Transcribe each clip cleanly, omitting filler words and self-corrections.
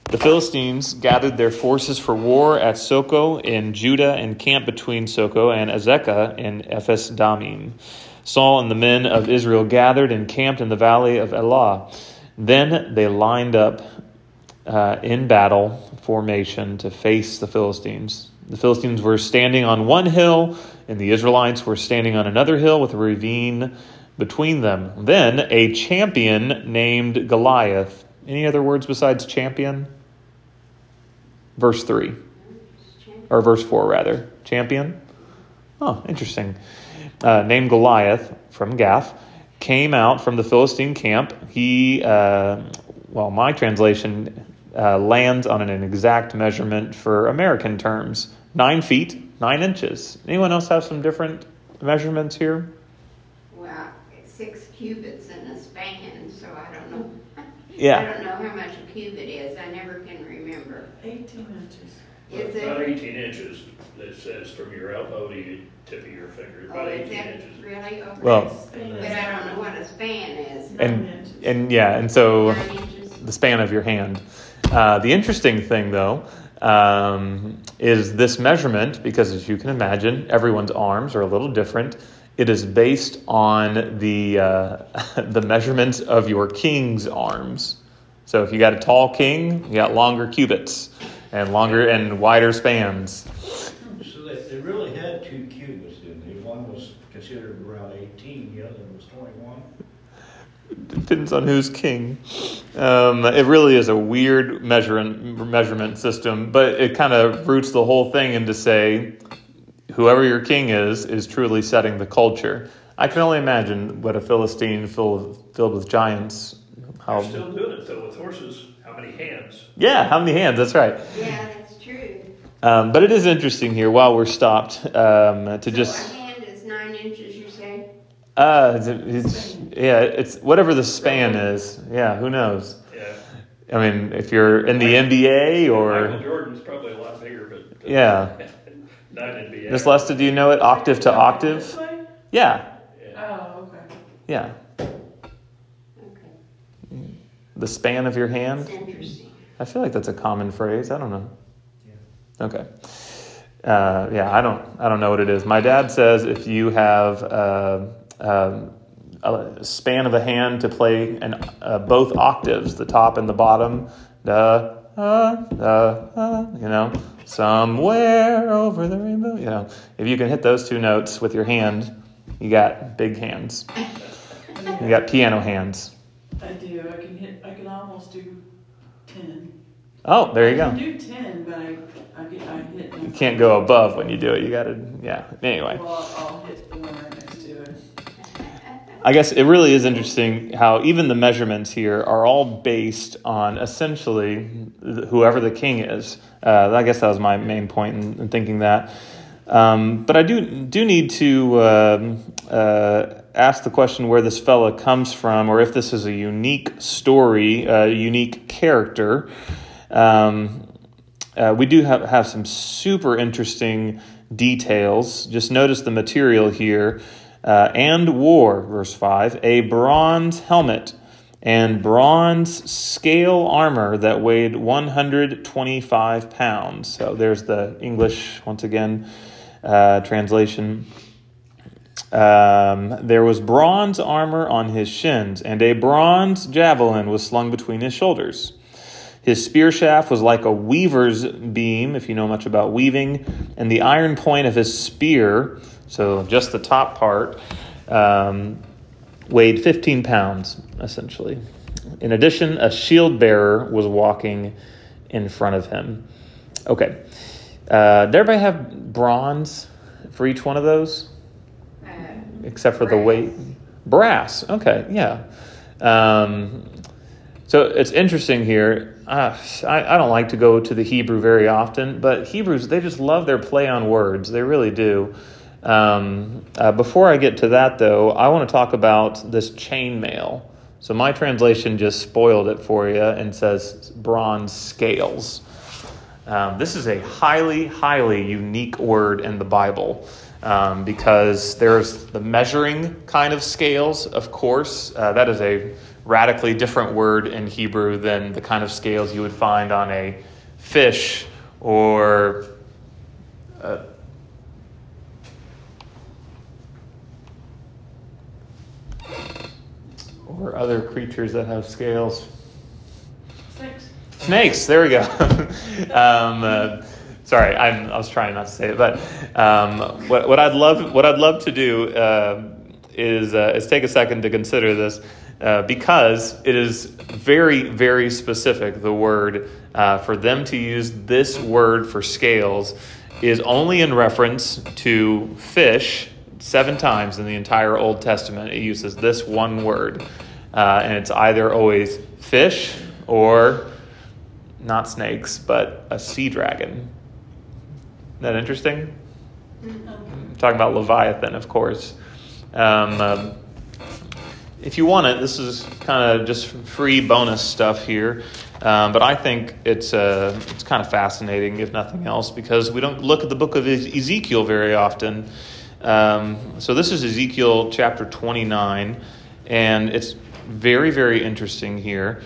The Philistines gathered their forces for war at Soko in Judah and camped between Soko and Azekah in Ephes Damim. Saul and the men of Israel gathered and camped in the valley of Elah. Then they lined up in battle formation to face the Philistines. The Philistines were standing on one hill, and the Israelites were standing on another hill with a ravine between them. Then a champion named Goliath. Any other words besides champion? Verse 3. Or verse 4, rather. Champion? Oh, interesting. Named Goliath from Gath came out from the Philistine camp. He, my translation lands on an exact measurement for American terms. 9 feet, 9 inches. Anyone else have some different measurements here? Well, 6 cubits in a span, so I don't know. Yeah. I don't know how much a cubit is. I never can remember. 18 inches. Is it? About 18 inches. It says from your elbow to your tip of your finger. About 18 inches. Really? Okay. Well, but I don't know what a span is. and so 9 inches. the span of your hand. The interesting thing, though, is this measurement, because as you can imagine, everyone's arms are a little different. It is based on the the measurements of your king's arms. So if you got a tall king, you got longer cubits and longer and wider spans. So they really had 2 cubits, didn't they? One was considered around 18, the other was 21. Depends on who's king. It really is a weird measurement system, but it kind of roots the whole thing into say, whoever your king is truly setting the culture. I can only imagine what a Philistine filled with giants. They're still doing it, though, with horses. How many hands? Yeah, how many hands? That's right. Yeah, that's true. But it is interesting here, while we're stopped, to just... A hand is 9 inches, you say? It's whatever the span is. Yeah, who knows? Yeah. I mean, if you're in the NBA or... Michael Jordan's probably a lot bigger, but... Yeah. Not NBA. Miss Lesta, do you know it? Octave to octave? This way? Yeah. Oh, okay. Yeah. Okay. The span of your hand? That's interesting. I feel like that's a common phrase. I don't know. Yeah. Okay. I don't know what it is. My dad says if you have a span of a hand to play both octaves, the top and the bottom, somewhere over the rainbow, if you can hit those 2 notes with your hand, you got big hands. You got piano hands. I do. I can almost do 10. Oh, there you go. I can do 10, but I hit. You can't go above when you do it. You got to, anyway. Well, I'll hit the one right next to it. I guess it really is interesting how even the measurements here are all based on essentially whoever the king is. I guess that was my main point in thinking that. But I do need to ask the question where this fella comes from, or if this is a unique story, a unique character. We do have some super interesting details. Just notice the material here. And wore, verse 5, a bronze helmet and bronze scale armor that weighed 125 pounds. So there's the English, once again, translation. There was bronze armor on his shins, and a bronze javelin was slung between his shoulders. His spear shaft was like a weaver's beam, if you know much about weaving, and the iron point of his spear, so just the top part, weighed 15 pounds, essentially. In addition, a shield bearer was walking in front of him. Okay. Did everybody have bronze for each one of those? Except for the weight? Brass. Okay, yeah. So it's interesting here. I don't like to go to the Hebrew very often, but Hebrews, they just love their play on words. They really do. Before I get to that, though, I want to talk about this chainmail. So my translation just spoiled it for you and says bronze scales. This is a highly, highly unique word in the Bible because there's the measuring kind of scales, of course. That is a radically different word in Hebrew than the kind of scales you would find on a fish or other creatures that have scales. Snakes. There we go. Sorry, I was trying not to say it, but what I'd love to do is take a second to consider this because it is very, very specific. The word for them to use this word for scales is only in reference to fish 7 times in the entire Old Testament. It uses this one word, and it's either always fish or not snakes, but a sea dragon. Isn't that interesting? I'm talking about Leviathan, of course. If you want it, this is kind of just free bonus stuff here. But I think it's kind of fascinating, if nothing else, because we don't look at the book of Ezekiel very often. So this is Ezekiel chapter 29, and it's very, very interesting here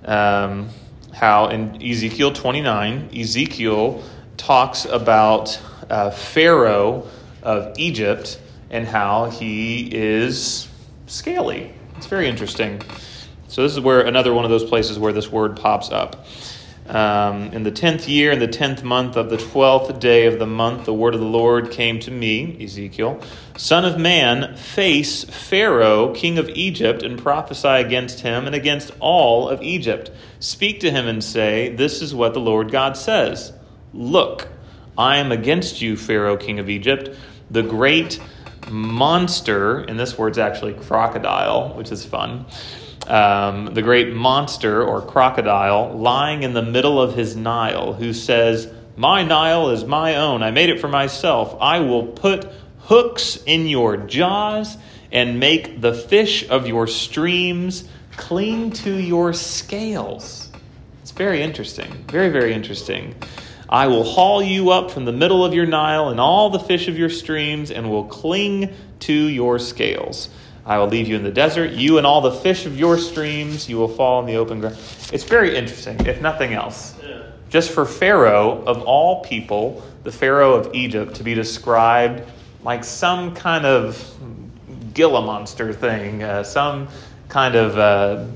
how in Ezekiel 29, Ezekiel talks about Pharaoh of Egypt and how he is scaly. It's very interesting. So this is where another one of those places where this word pops up. In the 10th year, in the 10th month of the 12th day of the month, the word of the Lord came to me, Ezekiel, Son of man, face Pharaoh, king of Egypt, and prophesy against him and against all of Egypt. Speak to him and say, this is what the Lord God says. Look, I am against you, Pharaoh, king of Egypt, the great monster, and this word's actually crocodile, which is fun, the great monster or crocodile lying in the middle of his Nile, who says, my Nile is my own. I made it for myself. I will put hooks in your jaws and make the fish of your streams cling to your scales. It's very interesting. Very, very interesting. I will haul you up from the middle of your Nile and all the fish of your streams and will cling to your scales. I will leave you in the desert, you and all the fish of your streams, you will fall in the open ground. It's very interesting, if nothing else. Yeah. Just for Pharaoh, of all people, the Pharaoh of Egypt, to be described like some kind of Gila monster thing, some kind of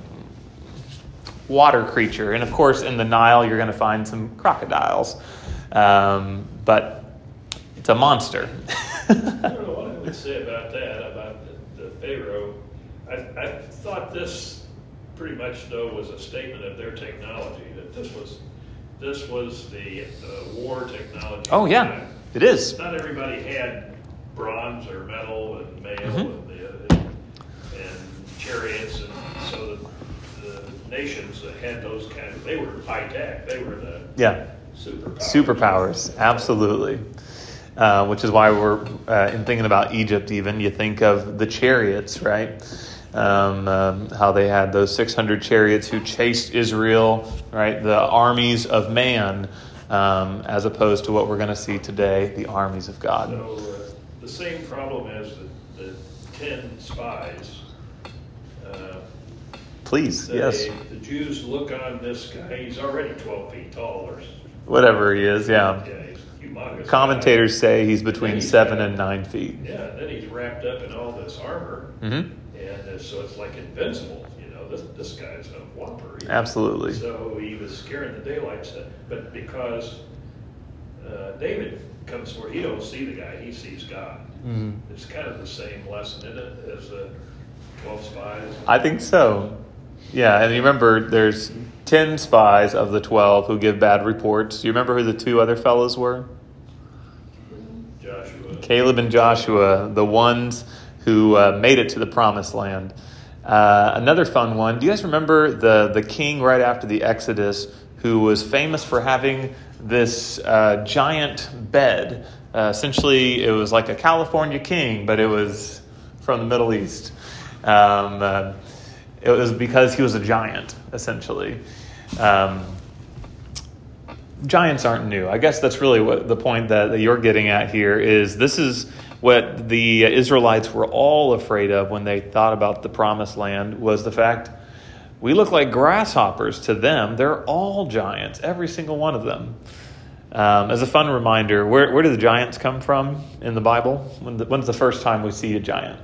water creature. And of course, in the Nile, you're going to find some crocodiles. But it's a monster. I don't know what I would say about that, about the Pharaoh. I thought this pretty much, though, was a statement of their technology, that this was the war technology. Oh, yeah, it is. Not everybody had bronze or metal and mail and chariots, and so the nations that had those kind of, they were high tech. They were the superpowers, absolutely. Which is why we're in thinking about Egypt. Even you think of the chariots, right? How they had those 600 chariots who chased Israel, right? The armies of man, as opposed to what we're going to see today, the armies of God. So the same problem as the 10 spies. Please, yes. The Jews look on this guy. He's already 12 feet tall, or whatever he is. Yeah. He's humongous. Commentators say he's between 7 and 9 feet. Yeah. Then he's wrapped up in all this armor, and so it's like invincible. You know, this guy's a whopper. Absolutely. So he was scaring the daylights. But because David comes forward, he don't see the guy; he sees God. It's kind of the same lesson in it as the 12 spies. I think so. Yeah, and you remember there's 10 spies of the 12 who give bad reports. Do you remember who the 2 other fellows were? Joshua. Caleb and Joshua, the ones who made it to the promised land. Another fun one. Do you guys remember the king right after the Exodus who was famous for having this giant bed? Essentially, it was like a California king, but it was from the Middle East. It was because he was a giant, essentially. Giants aren't new. I guess that's really what the point that you're getting at here is. This is what the Israelites were all afraid of when they thought about the promised land, was the fact We look like grasshoppers to them. They're all giants, every single one of them. As a fun reminder, where do the giants come from in the Bible? When's the first time we see a giant?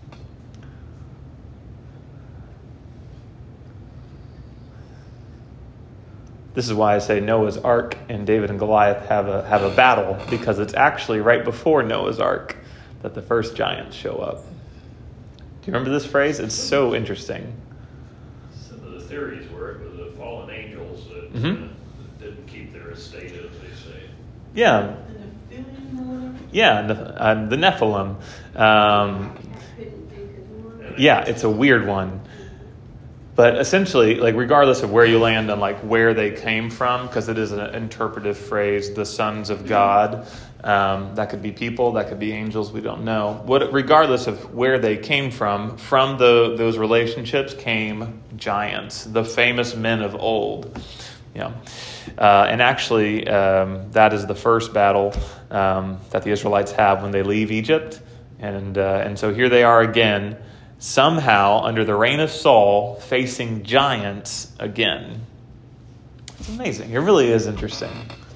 This is why I say Noah's Ark and David and Goliath have a battle, because it's actually right before Noah's Ark that the first giants show up. Do you remember this phrase? It's so interesting. Some of the theories were it was the fallen angels that didn't keep their estate, as they say. Yeah. The Nephilim or whatever? Yeah, the Nephilim. I couldn't think of one. Yeah, it's a weird one. But essentially, like, regardless of where you land on like where they came from, because it is an interpretive phrase, the sons of God, that could be people, that could be angels, we don't know. Regardless of where they came from those relationships came giants, the famous men of old. Yeah, and actually, that is the first battle that the Israelites have when they leave Egypt, and so here they are again. Somehow, under the reign of Saul, facing giants again. It's amazing. It really is interesting.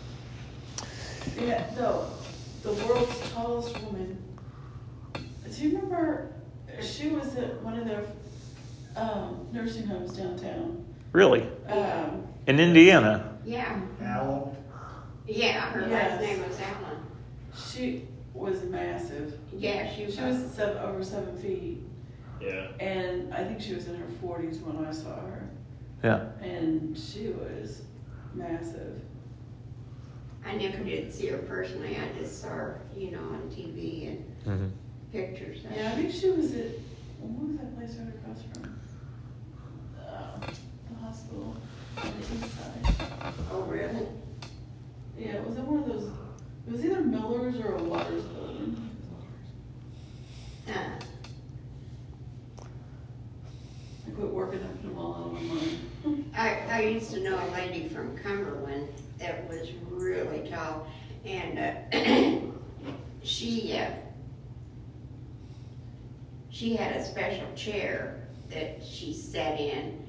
Yeah, the world's tallest woman. Do you remember? She was at one of their nursing homes downtown. Really? In Indiana? Yeah. Alan? Yeah, her Yes. last name was Allen. She was massive. Yeah, she was. She was over 7 feet. Yeah. And I think she was in her 40s when I saw her. Yeah. And she was massive. I never did see her personally. I just saw her, on TV and pictures. Yeah, I think she was at, what was that place right across from? The hospital on the east side. Oh, really? Yeah, was it one of those, it was either Miller's or a Waters building. I quit working up them all out of my mind. I used to know a lady from Cumberland that was really tall, and she had a special chair that she sat in.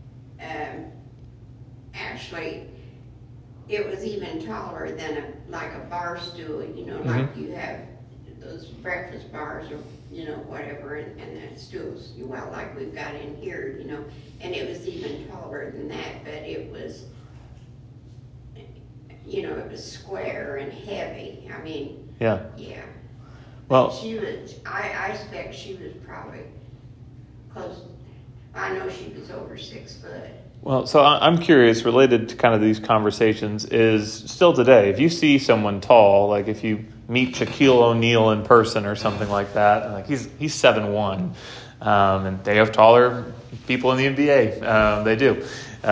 Actually, it was even taller than like a bar stool, like you have those breakfast bars or whatever, and the stools, like we've got in here, and it was even taller than that, but it was, it was square and heavy. I mean, Yeah. yeah. Well, She was, I expect she was probably close, I know she was over 6 foot. Well, so I'm curious, related to kind of these conversations, is still today, if you see someone tall, like if you meet Shaquille O'Neal in person or something like that, like he's 7'1", and they have taller people in the NBA. They do.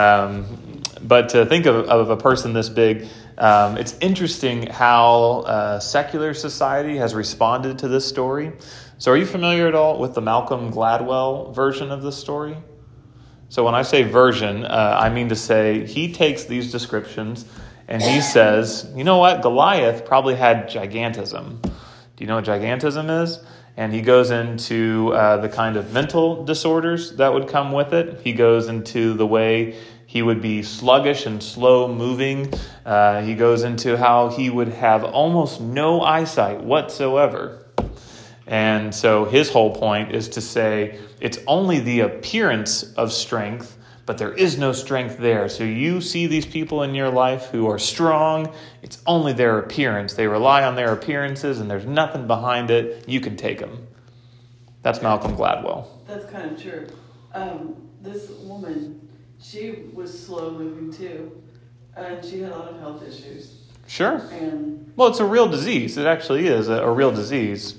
But to think of a person this big, it's interesting how secular society has responded to this story. So are you familiar at all with the Malcolm Gladwell version of this story? So when I say version, I mean to say he takes these descriptions and he says, you know what, Goliath probably had gigantism. Do you know what gigantism is? And he goes into the kind of mental disorders that would come with it. He goes into the way he would be sluggish and slow moving. He goes into how he would have almost no eyesight whatsoever. And so his whole point is to say it's only the appearance of strength, but there is no strength there. So you see these people in your life who are strong, it's only their appearance. They rely on their appearances and there's nothing behind it. You can take them. That's Malcolm Gladwell. That's kind of true. This woman, she was slow moving too. And she had a lot of health issues. Sure. And Well, it's a real disease. It actually is a real disease.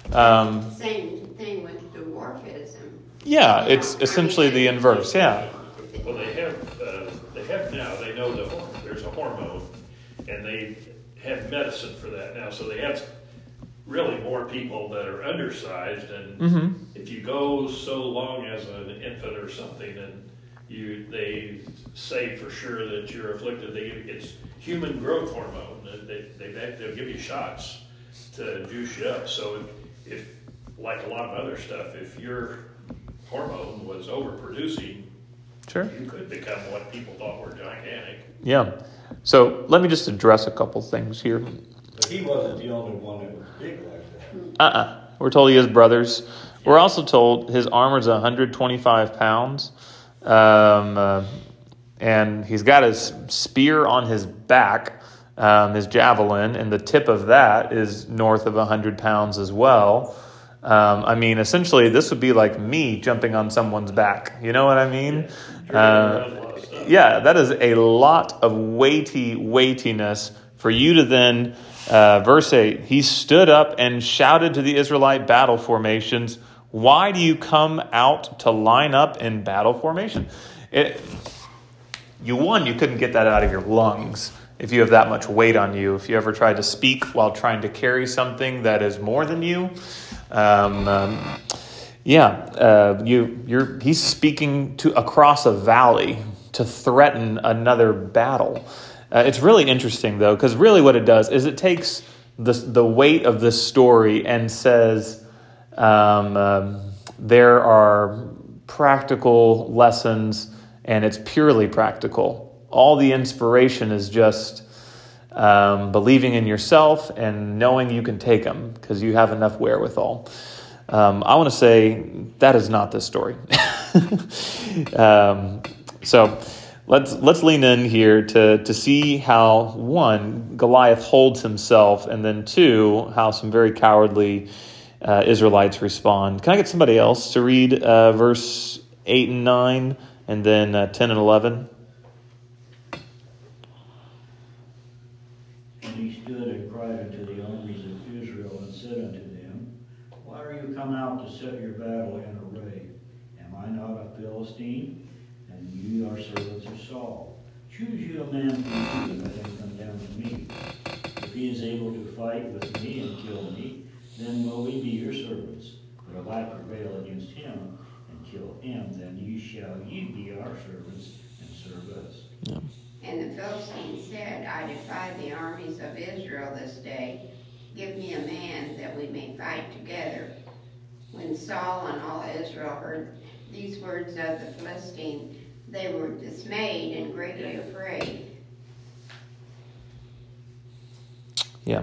Same thing with dwarfism. Yeah, it's essentially the inverse, yeah. Well, they have now, they know there's a hormone, and they have medicine for that now. So they have really more people that are undersized, and if you go so long as an infant or something, and they say for sure that you're afflicted, it's human growth hormone. They'll give you shots to juice you up. So if like a lot of other stuff, if your hormone was overproducing, Sure. You could become what people thought were gigantic. Yeah. So let me just address a couple things here. But he wasn't the only one that was big like that. We're told he has brothers. We're also told his armor's 125 pounds. And he's got his spear on his back, his javelin, and the tip of that is north of 100 pounds as well. I mean, essentially, this would be like me jumping on someone's back. You know what I mean? Yeah, that is a lot of weightiness for you to then, verse 8, he stood up and shouted to the Israelite battle formations, "Why do you come out to line up in battle formation?" You couldn't get that out of your lungs if you have that much weight on you. If you ever tried to speak while trying to carry something that is more than you, he's speaking across a valley to threaten another battle. It's really interesting, though, because really what it does is it takes the weight of this story and says there are practical lessons, and it's purely practical. All the inspiration is just believing in yourself and knowing you can take them because you have enough wherewithal. I want to say that is not this story. So let's lean in here to see how, one, Goliath holds himself, and then two, how some very cowardly Israelites respond. Can I get somebody else to read verse 8 and 9 and then 10 and 11? And he stood and cried unto the armies of Israel and said unto them, Why are you come out to set your battle in array? Am I not a Philistine? And you are servants of Saul. Choose you a man from you, and let him come down to me. If he is able to fight with me and kill me, then will we be your servants. But if I prevail against him and kill him, then ye be our servants and serve us. Yeah. And the Philistines said, I defy the armies of Israel this day. Give me a man that we may fight together. When Saul and all Israel heard these words of the Philistines, they were dismayed and greatly afraid. Yeah.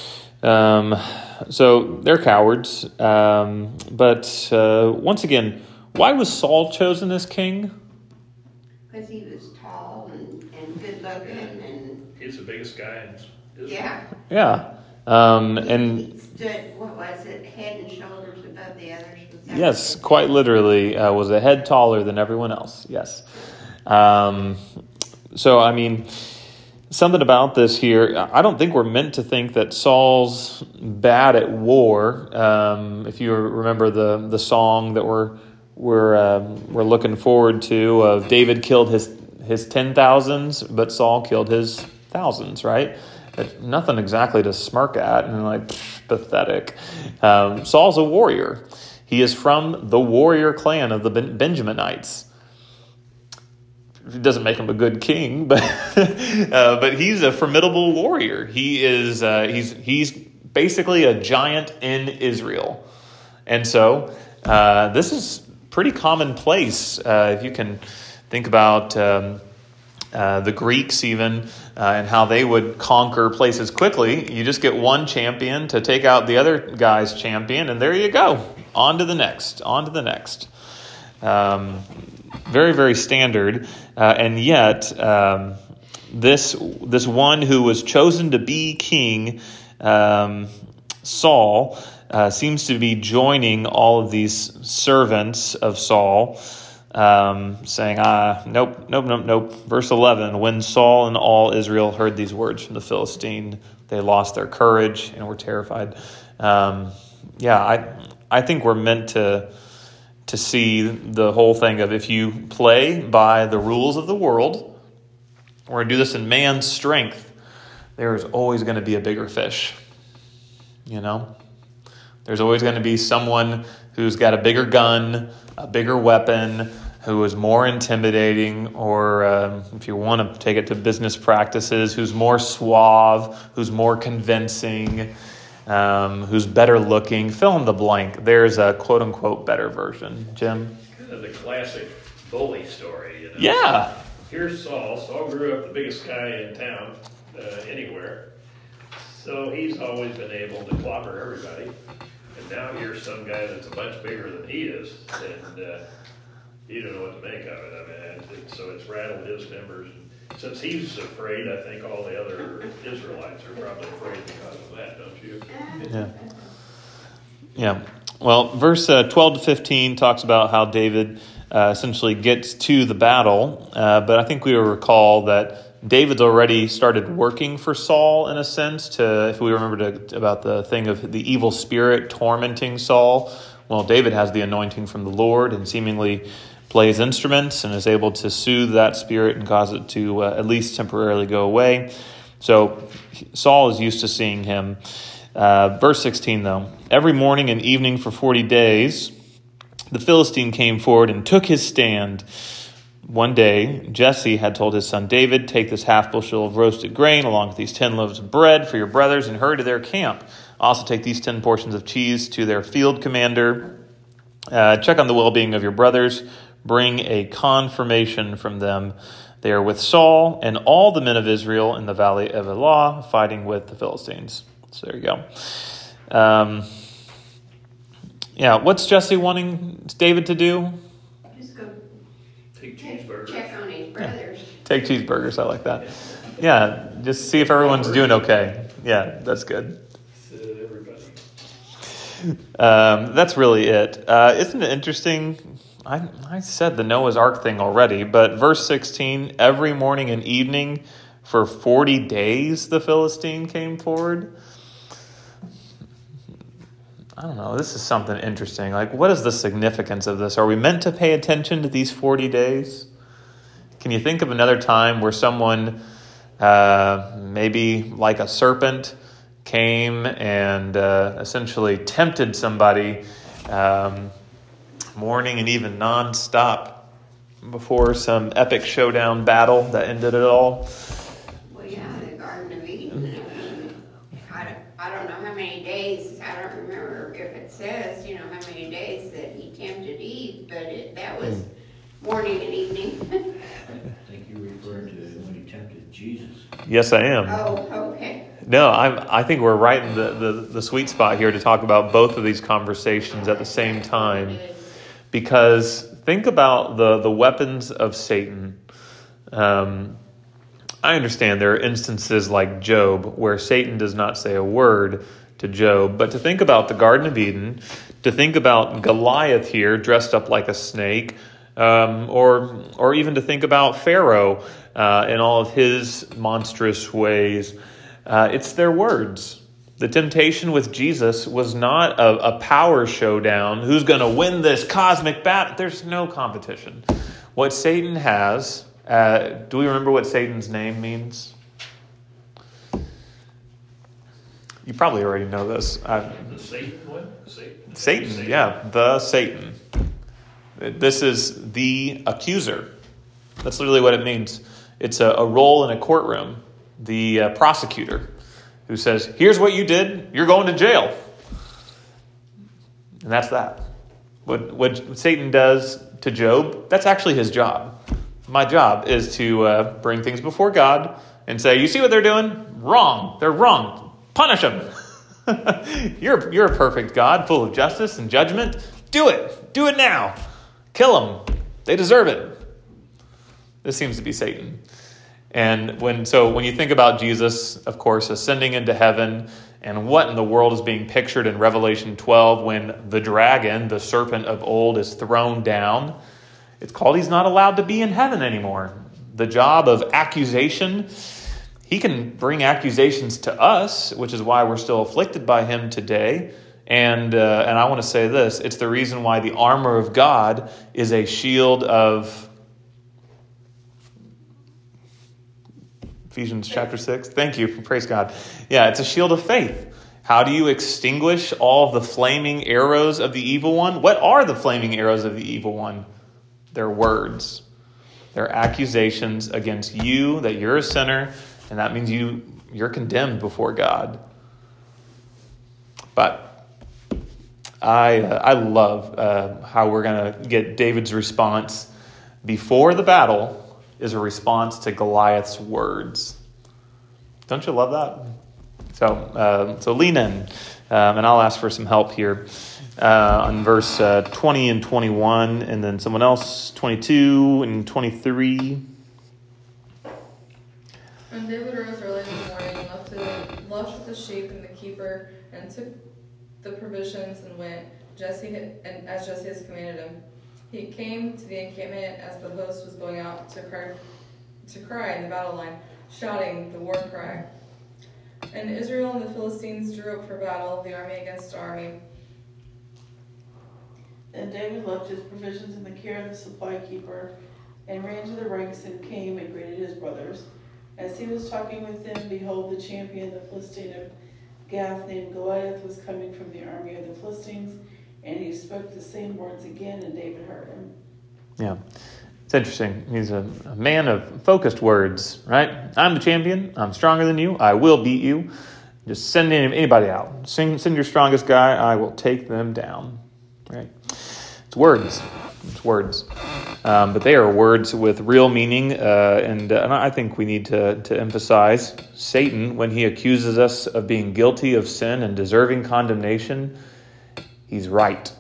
So they're cowards. But once again, why was Saul chosen as king? Because he was tall and good looking and He's the biggest guy in Israel. yeah. Yeah. He stood, what was it, head and shoulders above the others? Was that Yes, what quite literally, was a head taller than everyone else. Yes. So, I mean, something about this here, I don't think we're meant to think that Saul's bad at war. If you remember the song that we're looking forward to of David killed his 10,000s, but Saul killed his thousands, right? But nothing exactly to smirk at and like pathetic. Saul's a warrior. He is from the warrior clan of the Benjaminites. It doesn't make him a good king, but but he's a formidable warrior. He is he's basically a giant in Israel, and so this is pretty commonplace. If you can think about the Greeks even and how they would conquer places quickly, you just get one champion to take out the other guy's champion, and there you go. On to the next. Very, very standard, and yet this one who was chosen to be king, Saul, seems to be joining all of these servants of Saul, saying, nope. Verse 11, when Saul and all Israel heard these words from the Philistine, they lost their courage and were terrified. I think we're meant to see the whole thing of if you play by the rules of the world, we're going to do this in man's strength, there's always going to be a bigger fish. You know? There's always going to be someone who's got a bigger gun, a bigger weapon, who is more intimidating, or if you want to take it to business practices, who's more suave, who's more convincing, who's better looking. Fill in the blank. There's a quote-unquote better version. Jim? Kind of the classic bully story, Yeah. Here's Saul. Saul grew up the biggest guy in town, anywhere. So he's always been able to clobber everybody. And now here's some guy that's a bunch bigger than he is. And you don't know what to make of it. I mean, so it's rattled his timbers. Since he's afraid, I think all the other Israelites are probably afraid because of that, don't you? Yeah. Yeah. Well, verse 12 to 15 talks about how David essentially gets to the battle. But I think we will recall that David's already started working for Saul in a sense, if we remember about the thing of the evil spirit tormenting Saul. Well, David has the anointing from the Lord and seemingly plays instruments and is able to soothe that spirit and cause it to at least temporarily go away. So Saul is used to seeing him. Verse 16, though. Every morning and evening for 40 days, the Philistine came forward and took his stand. One day, Jesse had told his son David, take this half bushel of roasted grain along with these 10 loaves of bread for your brothers and hurry to their camp. Also take these 10 portions of cheese to their field commander. Check on the well-being of your brothers. Bring a confirmation from them. They are with Saul and all the men of Israel in the valley of Elah, fighting with the Philistines. So there you go. What's Jesse wanting David to do? Just go Take cheeseburgers. check on his brothers. Take cheeseburgers. I like that. Yeah, just see if everyone's doing okay. Yeah, that's good. Everybody. That's really it. Isn't it interesting? I said the Noah's Ark thing already, but verse 16, every morning and evening for 40 days the Philistine came forward. I don't know. This is something interesting. Like, what is the significance of this? Are we meant to pay attention to these 40 days? Can you think of another time where someone, maybe like a serpent, came and essentially tempted somebody morning and even nonstop before some epic showdown battle that ended it all? Well, yeah, the Garden of Eden. I don't know how many days. I don't remember if it says, how many days that he tempted Eve, but that was morning and evening. I think you're referring to when he tempted Jesus. Yes, I am. Oh, okay. No, I think we're right in the sweet spot here to talk about both of these conversations at the same time. Because think about the weapons of Satan. I understand there are instances like Job where Satan does not say a word to Job, but to think about the Garden of Eden, to think about Goliath here dressed up like a snake, or even to think about Pharaoh in all of his monstrous ways, it's their words. The temptation with Jesus was not a power showdown. Who's going to win this cosmic battle? There's no competition. What Satan has, do we remember what Satan's name means? You probably already know this. The Satan one? Satan, yeah, the Satan. This is the accuser. That's literally what it means. It's a role in a courtroom. The prosecutor who says, here's what you did, you're going to jail. And that's that. What Satan does to Job, that's actually his job. My job is to bring things before God and say, you see what they're doing? Wrong. They're wrong. Punish them. You're a perfect God, full of justice and judgment. Do it. Do it now. Kill them. They deserve it. This seems to be Satan. And when you think about Jesus, of course, ascending into heaven, and what in the world is being pictured in Revelation 12 when the dragon, the serpent of old, is thrown down, it's called he's not allowed to be in heaven anymore. The job of accusation, he can bring accusations to us, which is why we're still afflicted by him today. And I want to say this, it's the reason why the armor of God is a shield of Ephesians chapter 6. Thank you. Praise God. Yeah, it's a shield of faith. How do you extinguish all the flaming arrows of the evil one? What are the flaming arrows of the evil one? They're words. They're accusations against you that you're a sinner, and that means you're condemned before God. But I love how we're going to get David's response before the battle is a response to Goliath's words. Don't you love that? So lean in, and I'll ask for some help here on verse 20 and 21, and then someone else, 22 and 23. When David rose early in the morning, left with the sheep and the keeper, and took the provisions and went, as Jesse has commanded him. He came to the encampment as the host was going out to cry in the battle line, shouting the war cry. And Israel and the Philistines drew up for battle, the army against army. Then David left his provisions in the care of the supply keeper, and ran to the ranks and came and greeted his brothers. As he was talking with them, behold, the champion, the Philistine of Gath, named Goliath, was coming from the army of the Philistines, and he spoke the same words again, and David heard him. Yeah, it's interesting. He's a man of focused words, right? I'm the champion. I'm stronger than you. I will beat you. Just send anybody out. Send your strongest guy. I will take them down. Right? It's words. It's words. But they are words with real meaning, and I think we need to emphasize Satan, when he accuses us of being guilty of sin and deserving condemnation, he's right.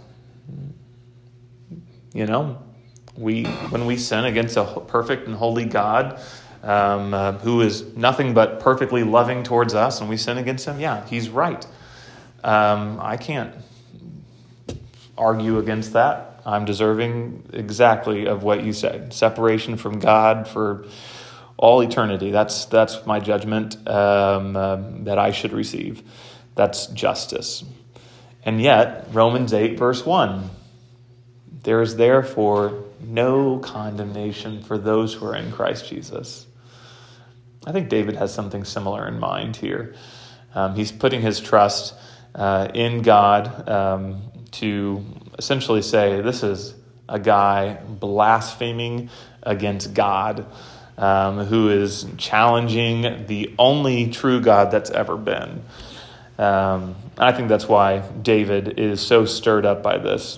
You know, when we sin against a perfect and holy God, who is nothing but perfectly loving towards us, and we sin against him, yeah, he's right. I can't argue against that. I'm deserving exactly of what you said. Separation from God for all eternity. That's my judgment that I should receive. That's justice. And yet, Romans 8, verse 1, there is therefore no condemnation for those who are in Christ Jesus. I think David has something similar in mind here. He's putting his trust in God to essentially say, this is a guy blaspheming against God, who is challenging the only true God that's ever been. I think that's why David is so stirred up by this.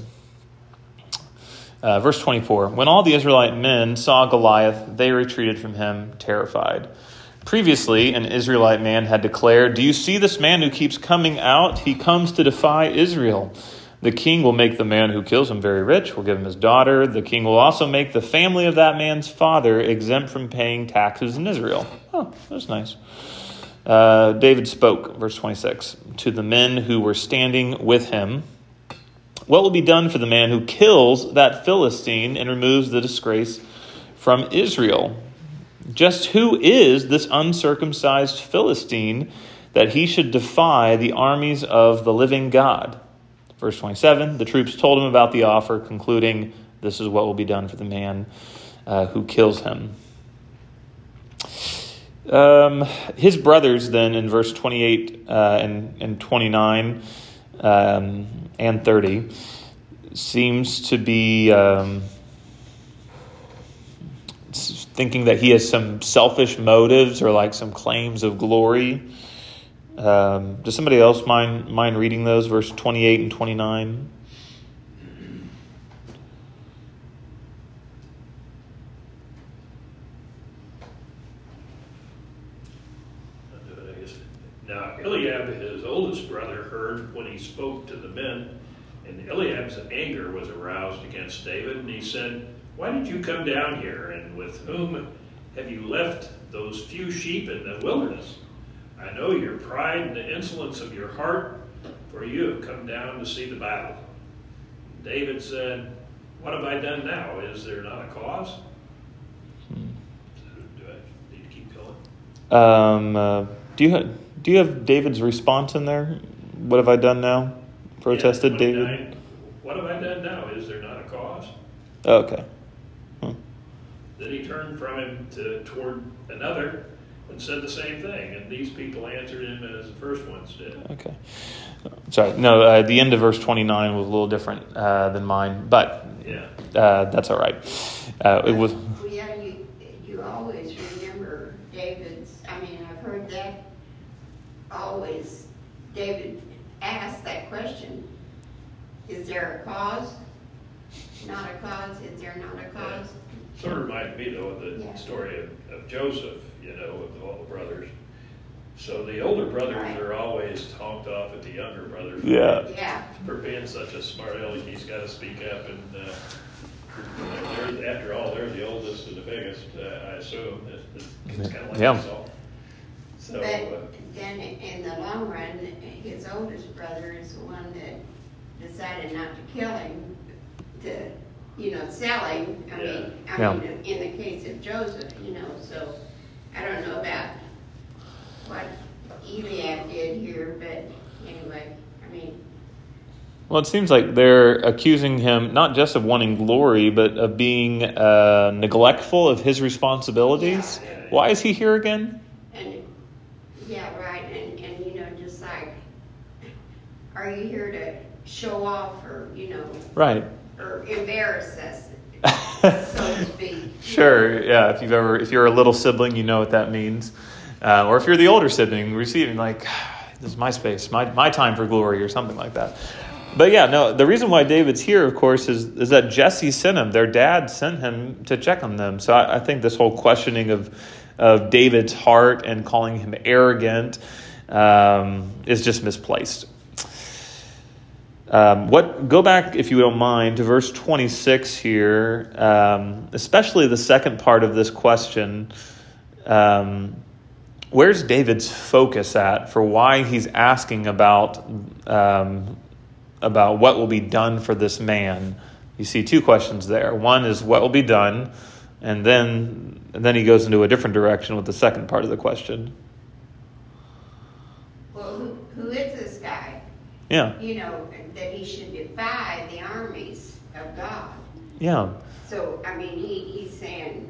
Verse 24, when all the Israelite men saw Goliath, they retreated from him, terrified. Previously, an Israelite man had declared, "Do you see this man who keeps coming out? He comes to defy Israel. The king will make the man who kills him very rich, will give him his daughter. The king will also make the family of that man's father exempt from paying taxes in Israel." Oh, that's nice. David spoke, verse 26, to the men who were standing with him. "What will be done for the man who kills that Philistine and removes the disgrace from Israel? Just who is this uncircumcised Philistine that he should defy the armies of the living God?" Verse 27, the troops told him about the offer, concluding, this is what will be done for the man who kills him. His brothers then in verse 28 and 29 and 30 seems to be thinking that he has some selfish motives or like some claims of glory. Does somebody else mind reading those, verse 28 and 29? Now Eliab, his oldest brother, heard when he spoke to the men, and Eliab's anger was aroused against David, and he said, "Why did you come down here, and with whom have you left those few sheep in the wilderness? I know your pride and the insolence of your heart, for you have come down to see the battle." David said, "What have I done now? Is there not a cause?" Do I need to keep going? Do you have David's response in there? What have I done now? Protested David. What have I done now? Is there not a cause? Okay. Then he turned from him toward another and said the same thing, and these people answered him as the first ones did. Okay. Sorry. No, the end of verse 29 was a little different than mine, but yeah, that's all right. It was. Yeah, you always remember David's. I mean, I've heard that always. David asked that question: "Is there a cause? Not a cause? Is there not a cause?" Sort of reminds me, though, of the Yeah. story of Joseph, with all the brothers. So the older brothers Right. are always honked off at the younger brothers Yeah. for being such a smart aleck. He's got to speak up, and after all, they're the oldest and the biggest, I assume. It's kind of like Yeah. us all. So, But then in the long run, his oldest brother is the one that decided not to kill him, to, sell him. I mean, in the case of Joseph, so I don't know about what Eliab did here, but anyway, Well, it seems like they're accusing him not just of wanting glory, but of being neglectful of his responsibilities. Yeah. Why is he here again? and right, and just like, are you here to show off or, Right. or embarrass us, so to speak? Sure. Yeah. If you're a little sibling, you know what that means. Or if you're the older sibling, receiving this is my space, my time for glory, or something like that. But yeah, no. The reason why David's here, of course, is that Jesse sent him. Their dad sent him to check on them. So I think this whole questioning of David's heart and calling him arrogant is just misplaced. Go back, if you don't mind, to verse 26 here, especially the second part of this question. Where's David's focus at for why he's asking about what will be done for this man? You see two questions there. One is what will be done, and then he goes into a different direction with the second part of the question. Well, who is this guy? Yeah. That he should defy the armies of God. Yeah. So, he's saying,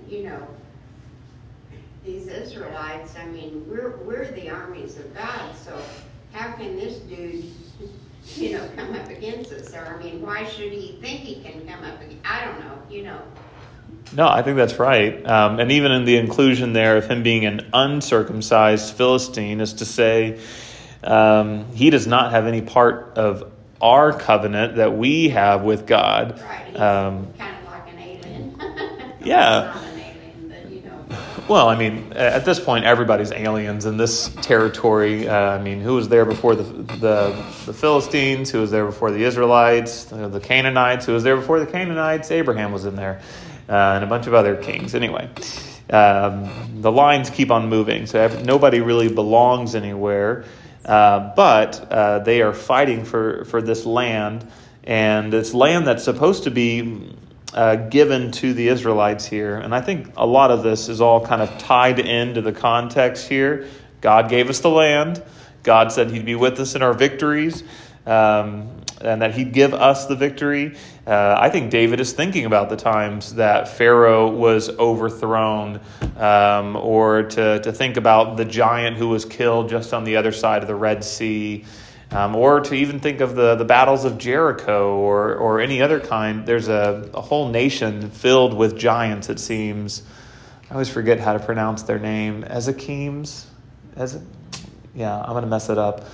these Israelites, we're the armies of God, so how can this dude, come up against us? Or, why should he think he can come up against, I don't know, No, I think that's right. And even in the inclusion there of him being an uncircumcised Philistine is to say he does not have any part of our covenant that we have with God. Right, he's kind of like an alien. Yeah. Not an alien, but Well, at this point, everybody's aliens in this territory. Who was there before the Philistines? Who was there before the Israelites? The Canaanites? Who was there before the Canaanites? Abraham was in there, and a bunch of other kings. Anyway, the lines keep on moving, so nobody really belongs anywhere. But they are fighting for this land, and it's land that's supposed to be given to the Israelites here. And I think a lot of this is all kind of tied into the context here. God gave us the land. God said he'd be with us in our victories, and that he'd give us the victory. I think David is thinking about the times that Pharaoh was overthrown, or to think about the giant who was killed just on the other side of the Red Sea, or to even think of the battles of Jericho or any other kind. There's a whole nation filled with giants, it seems. I always forget how to pronounce their name. Ezekims? Yeah, I'm going to mess it up.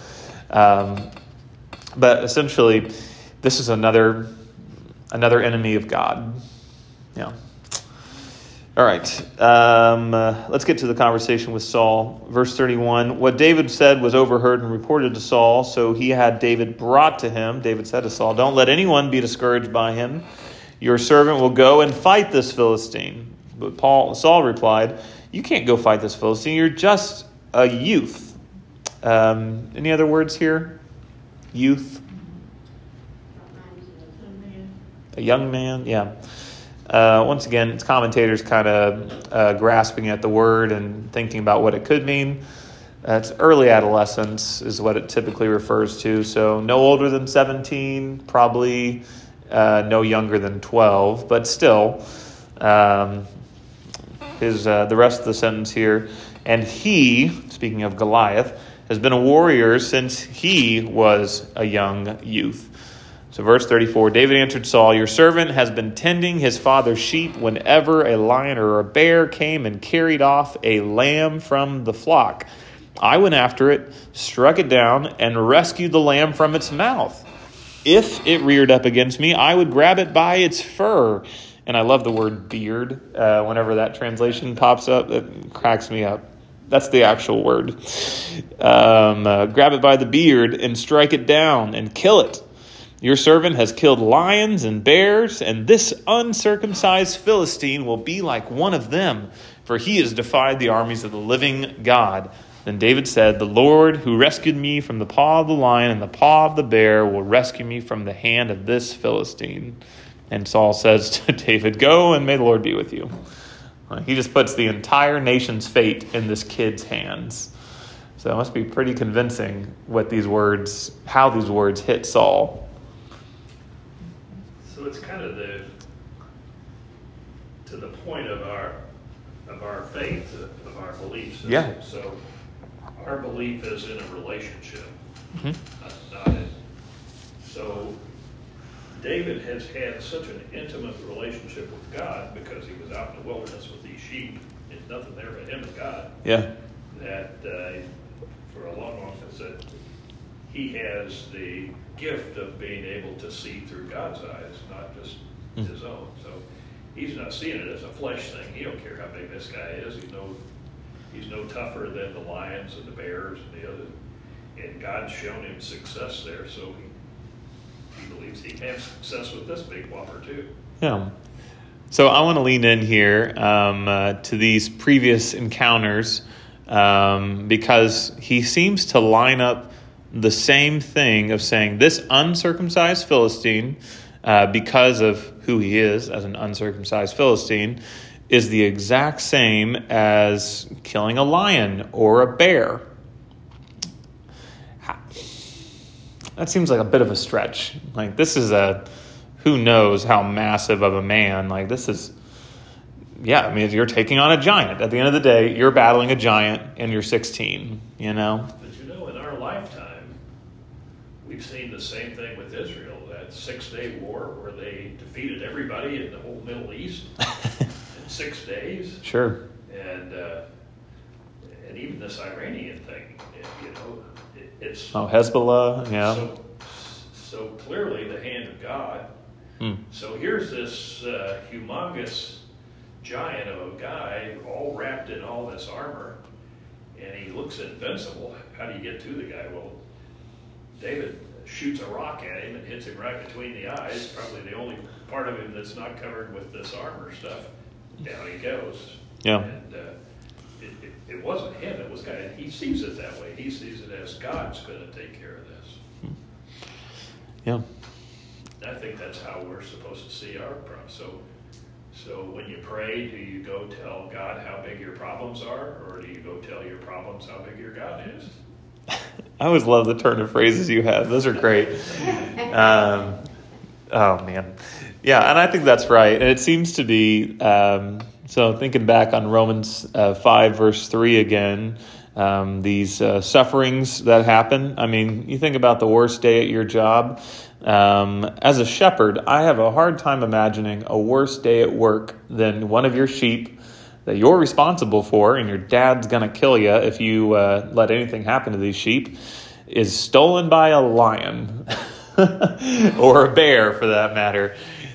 But essentially, this is another enemy of God. Yeah. All right. Let's get to the conversation with Saul. Verse 31. What David said was overheard and reported to Saul, so he had David brought to him. David said to Saul, "Don't let anyone be discouraged by him. Your servant will go and fight this Philistine." But Saul replied, "You can't go fight this Philistine. You're just a youth." Any other words here? Youth. A young man, yeah. Once again, it's commentators kind of grasping at the word and thinking about what it could mean. It's early adolescence is what it typically refers to. So no older than 17, probably no younger than 12. But still, the rest of the sentence here. And he, speaking of Goliath, has been a warrior since he was a young youth. So verse 34, David answered Saul, "Your servant has been tending his father's sheep whenever a lion or a bear came and carried off a lamb from the flock. I went after it, struck it down, and rescued the lamb from its mouth. If it reared up against me, I would grab it by its fur And I love the word beard. Whenever that translation pops up, it cracks me up. That's the actual word. Grab it by the beard and strike it down and kill it. Your servant has killed lions and bears, and this uncircumcised Philistine will be like one of them, for he has defied the armies of the living God. Then David said, the Lord who rescued me from the paw of the lion and the paw of the bear will rescue me from the hand of this Philistine. And Saul says to David, go and may the Lord be with you. He just puts the entire nation's fate in this kid's hands. So it must be pretty convincing what these words, how these words hit Saul. So it's kind of to the point of our faith, of our beliefs. Yeah. So our belief is in a relationship, not in. So David has had such an intimate relationship with God because he was out in the wilderness with these sheep. There's nothing there but him and God. Yeah. That for a long time that he has the gift of being able to see through God's eyes, not just his own. So he's not seeing it as a flesh thing. He don't care how big this guy is. He's no tougher than the lions and the bears and the other. And God's shown him success there, so he believes he can have success with this big whopper too. Yeah. So I want to lean in here to these previous encounters because he seems to line up the same thing of saying this uncircumcised Philistine, because of who he is as an uncircumcised Philistine, is the exact same as killing a lion or a bear. That seems like a bit of a stretch. Like, this is who knows how massive of a man. Like, this is, yeah, I mean, you're taking on a giant. At the end of the day, you're battling a giant and you're 16, you know? But in our lifetime, we've seen the same thing with Israel, that 6-day war where they defeated everybody in the whole Middle East in 6 days. Sure. And even this Iranian thing, it's... Oh, Hezbollah, yeah. So clearly the hand of God. So here's this humongous giant of a guy all wrapped in all this armor, and he looks invincible. How do you get to the guy? Well, David shoots a rock at him and hits him right between the eyes, probably the only part of him that's not covered with this armor stuff. Down he goes. Yeah. And it wasn't him, it was God. He sees it that way. He sees it as God's going to take care of this. Yeah. I think that's how we're supposed to see our problems. So when you pray, do you go tell God how big your problems are, or do you go tell your problems how big your God is? I always love the turn of phrases you have. Those are great. Oh, man. Yeah, and I think that's right. And it seems to be, so thinking back on Romans 5, verse 3 again, these sufferings that happen. I mean, you think about the worst day at your job. As a shepherd, I have a hard time imagining a worse day at work than one of your sheep that you're responsible for, and your dad's going to kill you if you let anything happen to these sheep, is stolen by a lion or a bear, for that matter.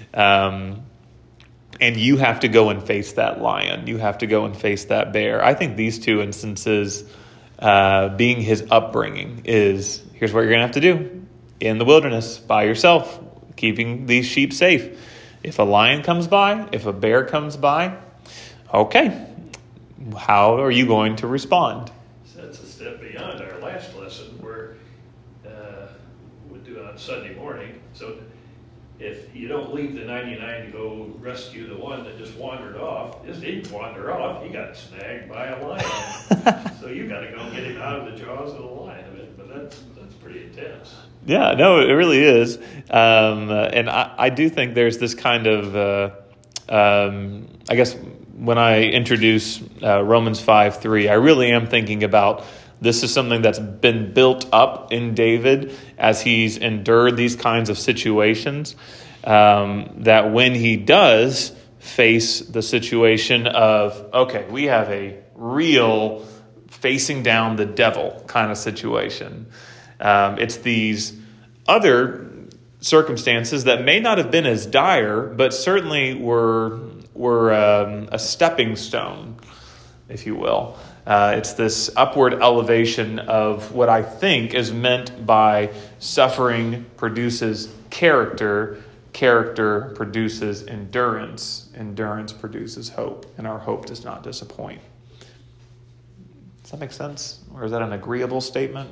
And you have to go and face that lion. You have to go and face that bear. I think these two instances, being his upbringing, is here's what you're going to have to do in the wilderness by yourself, keeping these sheep safe. If a lion comes by, if a bear comes by, okay, how are you going to respond? So that's a step beyond our last lesson where we do it on Sunday morning. So if you don't leave the 99 to go rescue the one that just wandered off, he didn't wander off, he got snagged by a lion. So you got to go get him out of the jaws of the lion. But that's pretty intense. Yeah, no, it really is. And I do think there's this kind of, I guess when I introduce Romans 5:3, I really am thinking about this is something that's been built up in David as he's endured these kinds of situations, that when he does face the situation of, okay, we have a real facing down the devil kind of situation. It's these other circumstances that may not have been as dire, but certainly were a stepping stone, if you will. It's this upward elevation of what I think is meant by suffering produces character. Character produces endurance. Endurance produces hope. And our hope does not disappoint. Does that make sense? Or is that an agreeable statement?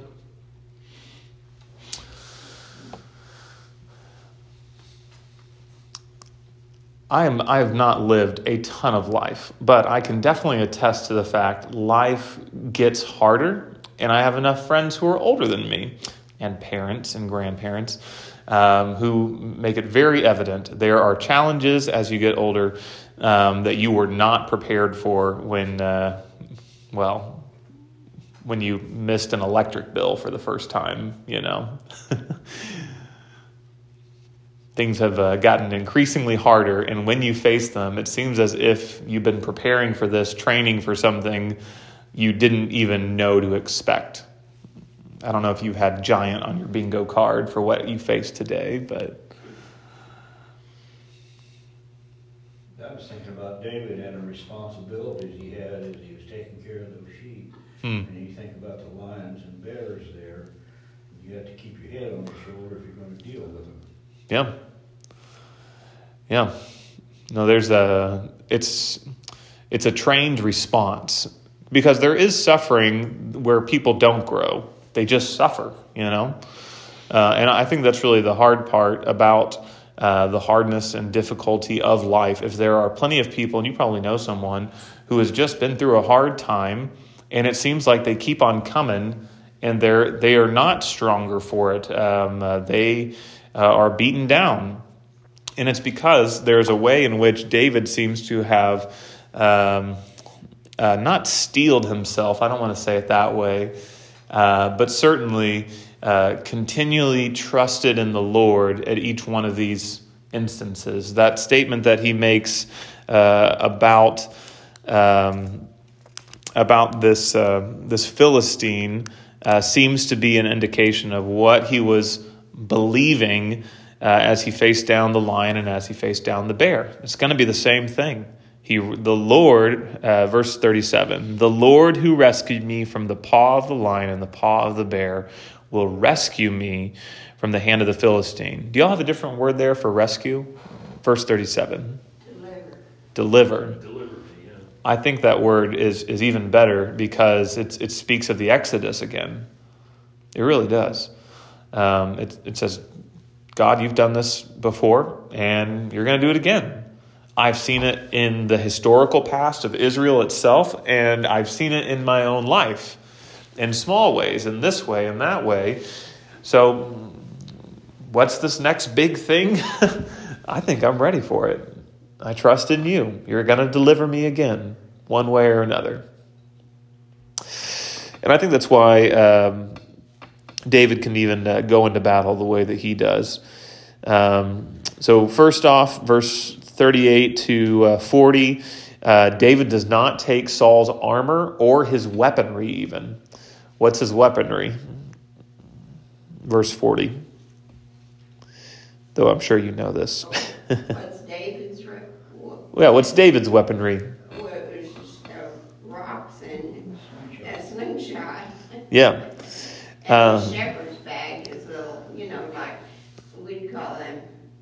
I have not lived a ton of life, but I can definitely attest to the fact life gets harder, and I have enough friends who are older than me, and parents and grandparents, who make it very evident there are challenges as you get older that you were not prepared for when you missed an electric bill for the first time, Things have gotten increasingly harder, and when you face them, it seems as if you've been preparing for this, training for something you didn't even know to expect. I don't know if you had giant on your bingo card for what you face today, but... I was thinking about David and the responsibilities he had as he was taking care of those sheep. And you think about the lions and bears there, you have to keep your head on your shoulder if you're going to deal with them. Yeah. No, it's a trained response, because there is suffering where people don't grow. They just suffer, And I think that's really the hard part about the hardness and difficulty of life. If there are plenty of people, and you probably know someone who has just been through a hard time, and it seems like they keep on coming, and they are not stronger for it. They are beaten down. And it's because there's a way in which David seems to have not steeled himself, I don't want to say it that way, but certainly continually trusted in the Lord at each one of these instances. That statement that he makes about this Philistine seems to be an indication of what he was believing as he faced down the lion and as he faced down the bear. It's going to be the same thing. The Lord, verse 37, the Lord who rescued me from the paw of the lion and the paw of the bear will rescue me from the hand of the Philistine. Do y'all have a different word there for rescue? Verse 37. Deliver. I think that word is even better because it speaks of the Exodus again. It really does. It says, God, you've done this before, and you're going to do it again. I've seen it in the historical past of Israel itself, and I've seen it in my own life in small ways, in this way and that way. So what's this next big thing? I think I'm ready for it. I trust in you. You're going to deliver me again, one way or another. And I think that's why David can even go into battle the way that he does. So first off, verse 38 to 40, David does not take Saul's armor or his weaponry even. What's his weaponry? Verse 40. Though I'm sure you know this. What's David's what's David's weaponry? Well, it was just rocks and a slingshot. Yeah. And the shepherd's bag is little, like we'd call them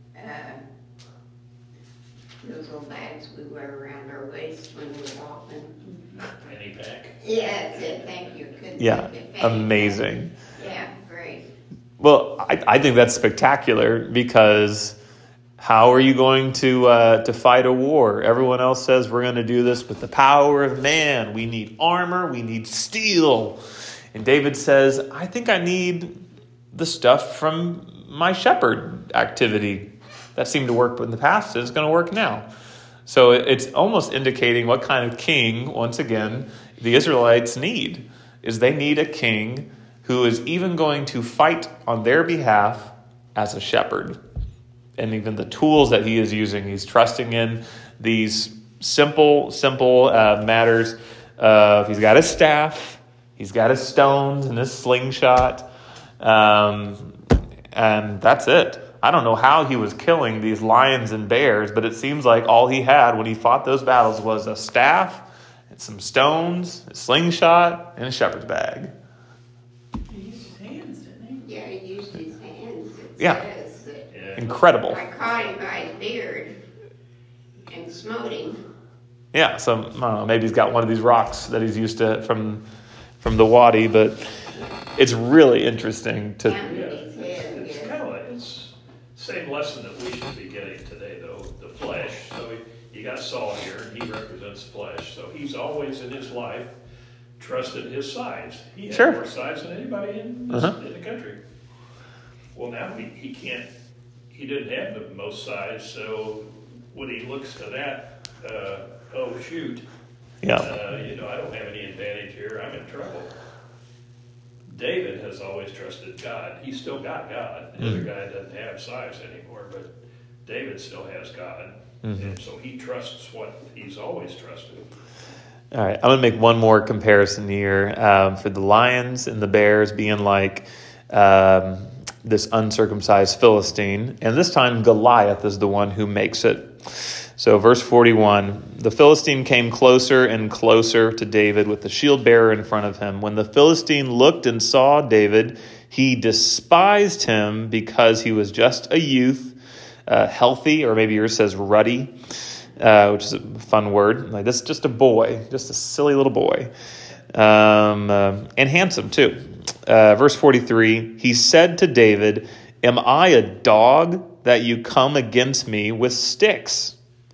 those little bags we wear around our waist when we're walking. Fanny pack. Yeah, that's it. Thank you. Amazing. Yeah, great. Well, I think that's spectacular because how are you going to fight a war? Everyone else says we're going to do this with the power of man. We need armor. We need steel. And David says, I think I need the stuff from my shepherd activity. That seemed to work in the past. It's going to work now. So it's almost indicating what kind of king, once again, the Israelites need. Is they need a king who is even going to fight on their behalf as a shepherd. And even the tools that he is using, he's trusting in these simple matters. He's got his staff. He's got his stones and his slingshot, and that's it. I don't know how he was killing these lions and bears, but it seems like all he had when he fought those battles was a staff and some stones, a slingshot, and a shepherd's bag. He used his hands, didn't he? Yeah, he used his hands. It Yeah. says that Yeah. Incredible. I caught him by his beard and smote him. Yeah, so I don't know, maybe he's got one of these rocks that he's used to from the wadi, but it's really interesting to. Pounded his head. It's Yeah. kind of like, it's the same lesson that we should be getting today, though, the flesh. So you got Saul here, and he represents flesh. So he's always in his life trusted his size. He had Sure. more size than anybody in the country. Well, now he can't, he didn't have the most size, so when he looks to that, oh shoot, Yeah. I don't have any advantage here, I'm in trouble. David has always trusted God. He's still got God. The other guy doesn't have size anymore, but David still has God. And so he trusts what he's always trusted. All right, I'm going to make one more comparison here for the lions and the bears being like this uncircumcised Philistine. And this time Goliath is the one who makes it. So verse 41, the Philistine came closer and closer to David with the shield bearer in front of him. When the Philistine looked and saw David, he despised him because he was just a youth, healthy, or maybe yours says ruddy, which is a fun word. Like, this is just a boy, just a silly little boy, and handsome too. Verse 43, he said to David, "Am I a dog that you come against me with sticks?"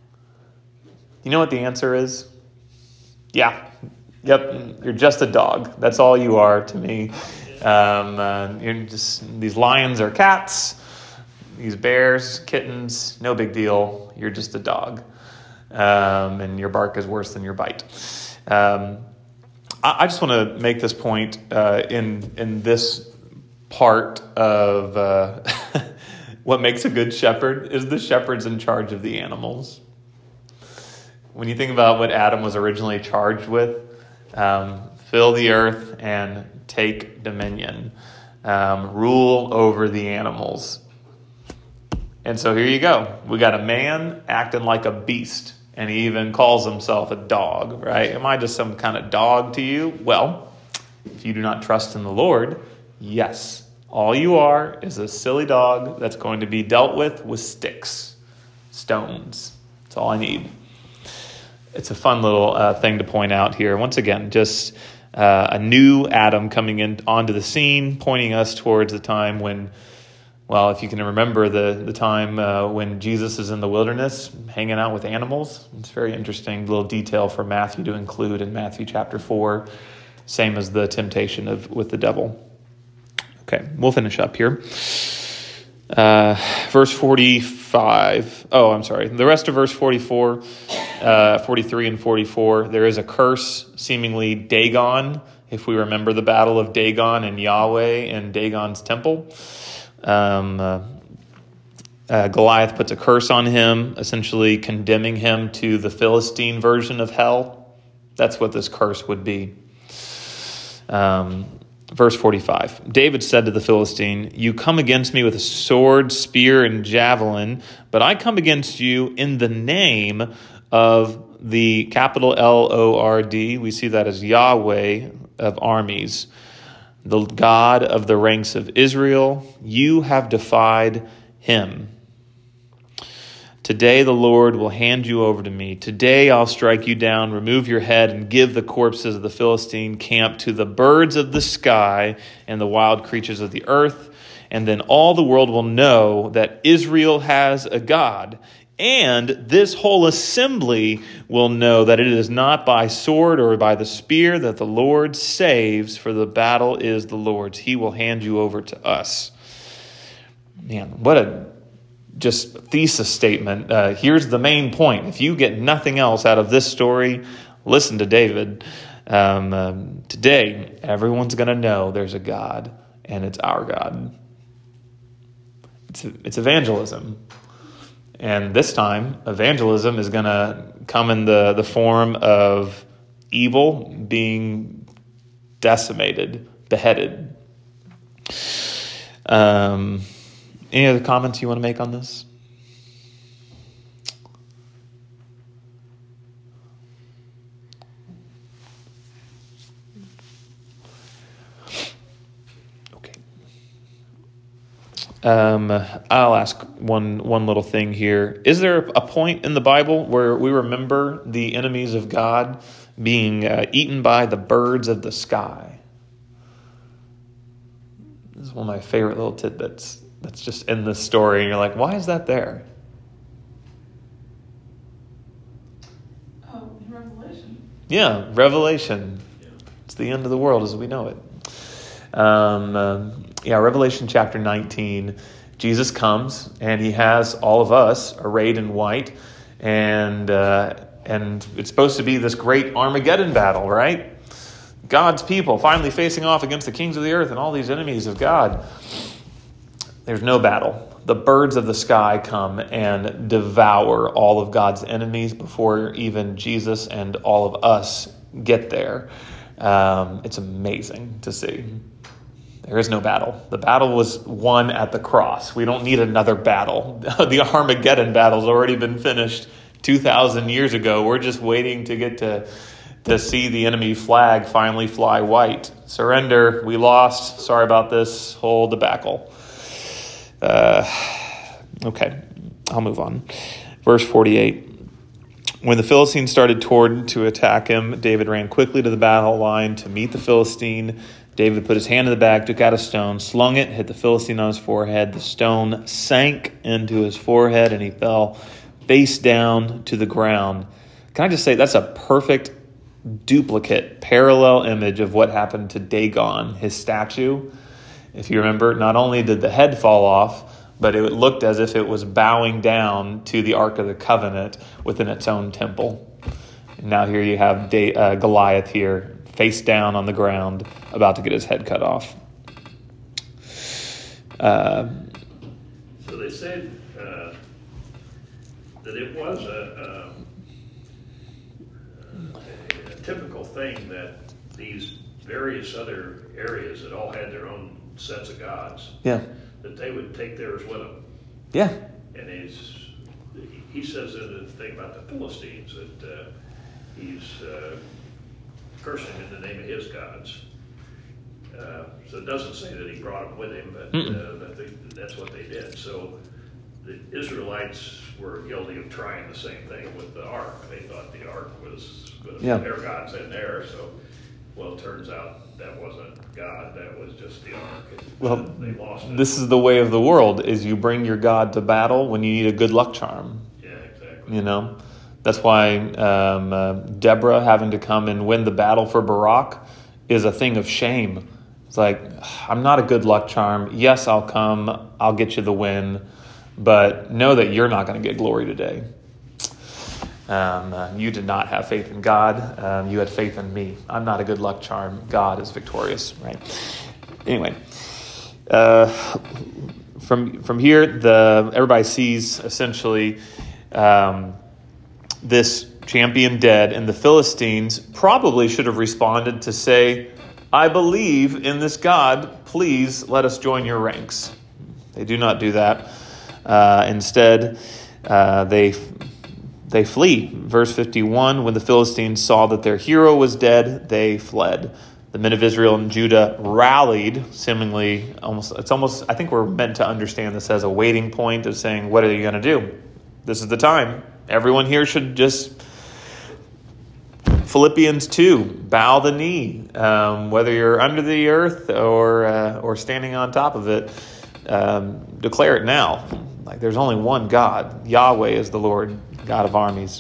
You know what the answer is? Yeah. Yep. You're just a dog. That's all you are to me. You're just, these lions are cats. These bears, kittens, no big deal. You're just a dog. And your bark is worse than your bite. I just want to make this point in this part of what makes a good shepherd is the shepherd's in charge of the animals. When you think about what Adam was originally charged with, fill the earth and take dominion, rule over the animals. And so here you go. We got a man acting like a beast, and he even calls himself a dog, right? Am I just some kind of dog to you? Well, if you do not trust in the Lord, yes. All you are is a silly dog that's going to be dealt with sticks, stones. That's all I need. It's a fun little thing to point out here. Once again, just a new Adam coming in onto the scene, pointing us towards the time when, well, if you can remember the time when Jesus is in the wilderness hanging out with animals. It's a very interesting little detail for Matthew to include in Matthew chapter 4, same as the temptation with the devil. Okay, we'll finish up here. Verse 45. Oh, I'm sorry. The rest of verse 44, 43 and 44, there is a curse, seemingly Dagon, if we remember the battle of Dagon and Yahweh and Dagon's temple. Goliath puts a curse on him, essentially condemning him to the Philistine version of hell. That's what this curse would be. Verse 45, David said to the Philistine, "You come against me with a sword, spear, and javelin, but I come against you in the name of the capital L-O-R-D. We see that as Yahweh of armies, the God of the ranks of Israel. You have defied him. Today the Lord will hand you over to me. Today I'll strike you down, remove your head, and give the corpses of the Philistine camp to the birds of the sky and the wild creatures of the earth. And then all the world will know that Israel has a God. And this whole assembly will know that it is not by sword or by the spear that the Lord saves, for the battle is the Lord's. He will hand you over to us." Man, what a just thesis statement. Here's the main point. If you get nothing else out of this story, listen to David. Today, everyone's going to know there's a God, and it's our God. It's evangelism. And this time, evangelism is going to come in the form of evil being decimated, beheaded. Any other comments you want to make on this? Okay. I'll ask one little thing here. Is there a point in the Bible where we remember the enemies of God being eaten by the birds of the sky? This is one of my favorite little tidbits that's just in this story. And you're like, why is that there? Oh, in Revelation. Yeah, Revelation. It's the end of the world as we know it. Revelation chapter 19. Jesus comes and he has all of us arrayed in white, and it's supposed to be this great Armageddon battle, right? God's people finally facing off against the kings of the earth and all these enemies of God. There's no battle. The birds of the sky come and devour all of God's enemies before even Jesus and all of us get there. It's amazing to see. There is no battle. The battle was won at the cross. We don't need another battle. The Armageddon battle's already been finished 2,000 years ago. We're just waiting to get to see the enemy flag finally fly white. Surrender. We lost. Sorry about this whole debacle. Okay, I'll move on. Verse 48. When the Philistine started toward to attack him, David ran quickly to the battle line to meet the Philistine. David put his hand in the bag, took out a stone, slung it, hit the Philistine on his forehead. The stone sank into his forehead, and he fell face down to the ground. Can I just say that's a perfect duplicate, parallel image of what happened to Dagon, his statue. If you remember, not only did the head fall off, but it looked as if it was bowing down to the Ark of the Covenant within its own temple. And now here you have Goliath here, face down on the ground, about to get his head cut off. So they said that it was a typical thing that these various other areas that all had their own sets of gods, that they would take theirs with them. Yeah. And he says in the thing about the Philistines that he's cursing in the name of his gods. So it doesn't say that he brought them with him, but that's what they did. So the Israelites were guilty of trying the same thing with the ark. They thought the ark was going to put their gods in there. So, well, it turns out that wasn't God. That was just the ark. They lost it. This is the way of the world, is you bring your God to battle when you need a good luck charm. Yeah, exactly. You know? That's why Deborah having to come and win the battle for Barak is a thing of shame. It's like, I'm not a good luck charm. Yes, I'll come. I'll get you the win. But know that you're not going to get glory today. You did not have faith in God. You had faith in me. I'm not a good luck charm. God is victorious, right? Anyway, from here, everybody sees essentially this champion dead, and the Philistines probably should have responded to say, I believe in this God. Please let us join your ranks. They do not do that. Instead, they flee. Verse 51, when the Philistines saw that their hero was dead, they fled. The men of Israel and Judah rallied, seemingly it's almost, I think we're meant to understand this as a waiting point of saying, what are you going to do? This is the time. Everyone here should just, Philippians 2, bow the knee. Whether you're under the earth or standing on top of it, declare it now. Like there's only one God. Yahweh is the Lord, God of armies.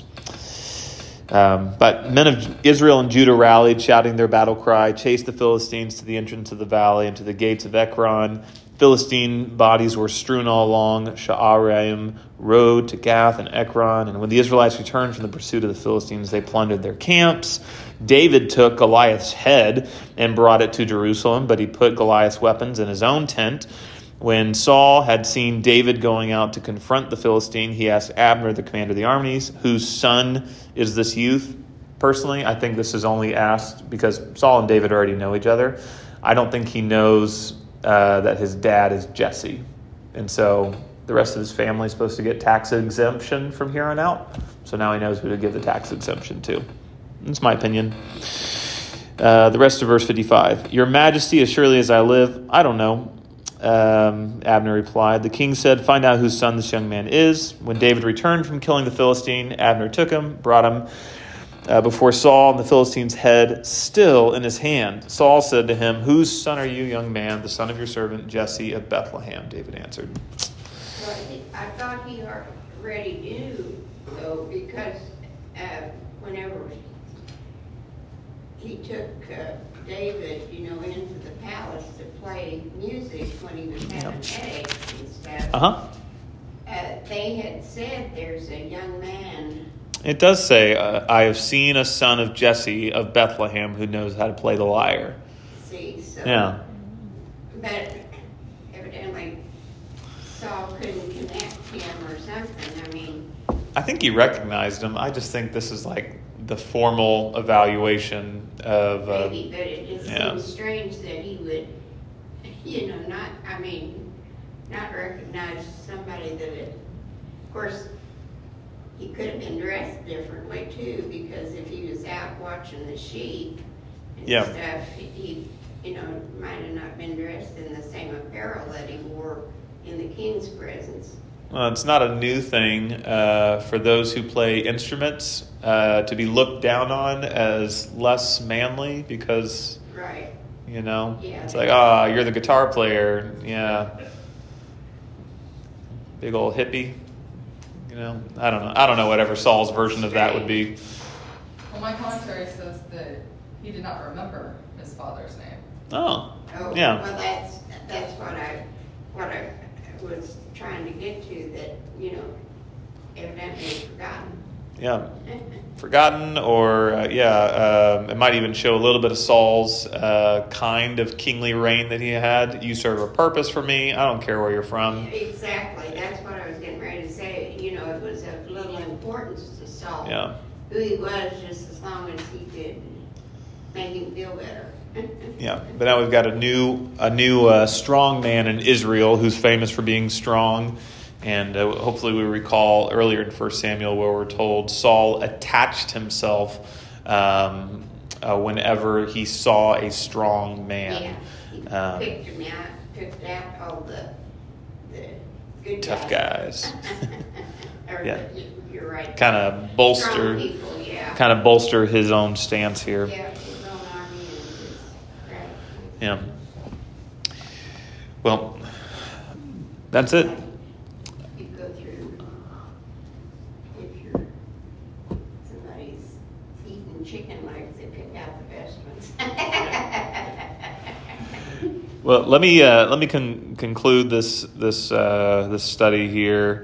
But men of Israel and Judah rallied, shouting their battle cry, chased the Philistines to the entrance of the valley and to the gates of Ekron. Philistine bodies were strewn all along Sha'araim road to Gath and Ekron. And when the Israelites returned from the pursuit of the Philistines, they plundered their camps. David took Goliath's head and brought it to Jerusalem, but he put Goliath's weapons in his own tent. When Saul had seen David going out to confront the Philistine, he asked Abner, the commander of the armies, whose son is this youth? Personally, I think this is only asked because Saul and David already know each other. I don't think he knows that his dad is Jesse. And so the rest of his family is supposed to get tax exemption from here on out. So now he knows who to give the tax exemption to. That's my opinion. The rest of verse 55. Your Majesty, as surely as I live, I don't know. Abner replied. The king said, find out whose son this young man is. When David returned from killing the Philistine, Abner took him, brought him before Saul, and the Philistine's head still in his hand. Saul said to him, whose son are you, young man? The son of your servant Jesse of Bethlehem, David answered. Well, I thought he already knew, though, because whenever he took David, into the palace to play music when he was having headaches and stuff, they had said there's a young man. It does say, I have seen a son of Jesse of Bethlehem who knows how to play the lyre. See, so. Yeah. But evidently Saul couldn't connect him or something. I mean. I think he recognized him. I just think this is like the formal evaluation of. Maybe, but it just seems strange that he would, not recognize somebody that of course, he could have been dressed differently too, because if he was out watching the sheep and stuff, he might have not been dressed in the same apparel that he wore in the king's presence. Well, it's not a new thing for those who play instruments to be looked down on as less manly because, right. It's like, you're the guitar player. Yeah. Big old hippie. I don't know whatever Saul's version of that would be. Well, my commentary says that he did not remember his father's name. Oh, yeah. Well, that's what I was trying to get to, that, evidently he's forgotten. Yeah. Forgotten, or, it might even show a little bit of Saul's kind of kingly reign that he had. You serve a purpose for me. I don't care where you're from. Exactly. That's what I was getting ready to say. It was of little importance to Saul. Yeah. Who he was, just as long as he could make him feel better. Yeah, but now we've got a new strong man in Israel who's famous for being strong. And hopefully we recall earlier in 1 Samuel where we're told Saul attached himself whenever he saw a strong man. Yeah, he picked him out, picked out all the good tough guys. Yeah, you're right. Kind of bolster his own stance here. Yeah, his own army and his Yeah. Well, that's it. You go through, if somebody's eating chicken legs, they pick out the best ones. Well, let me conclude this study here,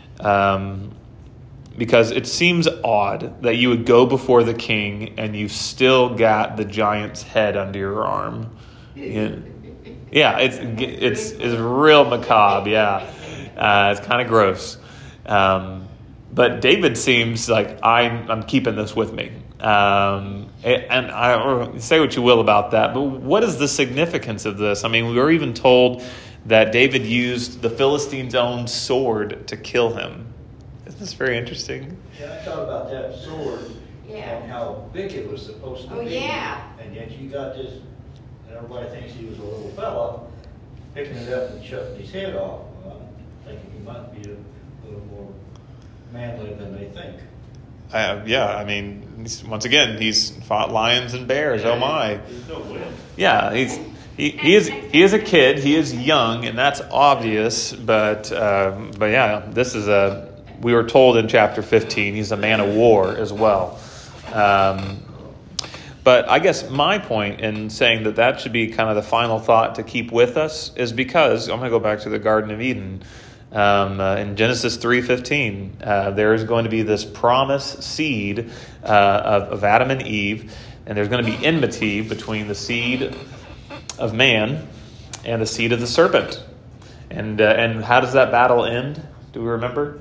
because it seems odd that you would go before the king and you've still got the giant's head under your arm. Yeah, it's real macabre. Yeah, it's kind of gross. But David seems like I'm keeping this with me. And I say what you will about that, but what is the significance of this? I mean, we were even told that David used the Philistine's own sword to kill him. Isn't this very interesting? Yeah, I thought about that sword and how big it was supposed to be. Yeah. And yet you got this, and everybody thinks he was a little fella, picking it up and shutting his head off. Well, I'm thinking he might be a little more manly than they think. I mean, once again, he's fought lions and bears. Oh my! There's no way. Yeah, he is a kid. He is young, and that's obvious. But yeah, this is we were told in chapter 15 he's a man of war as well. But I guess my point in saying that should be kind of the final thought to keep with us is because I'm going to go back to the Garden of Eden. In Genesis 3:15, there is going to be this promised seed of Adam and Eve, and there's going to be enmity between the seed of man and the seed of the serpent. And how does that battle end? Do we remember?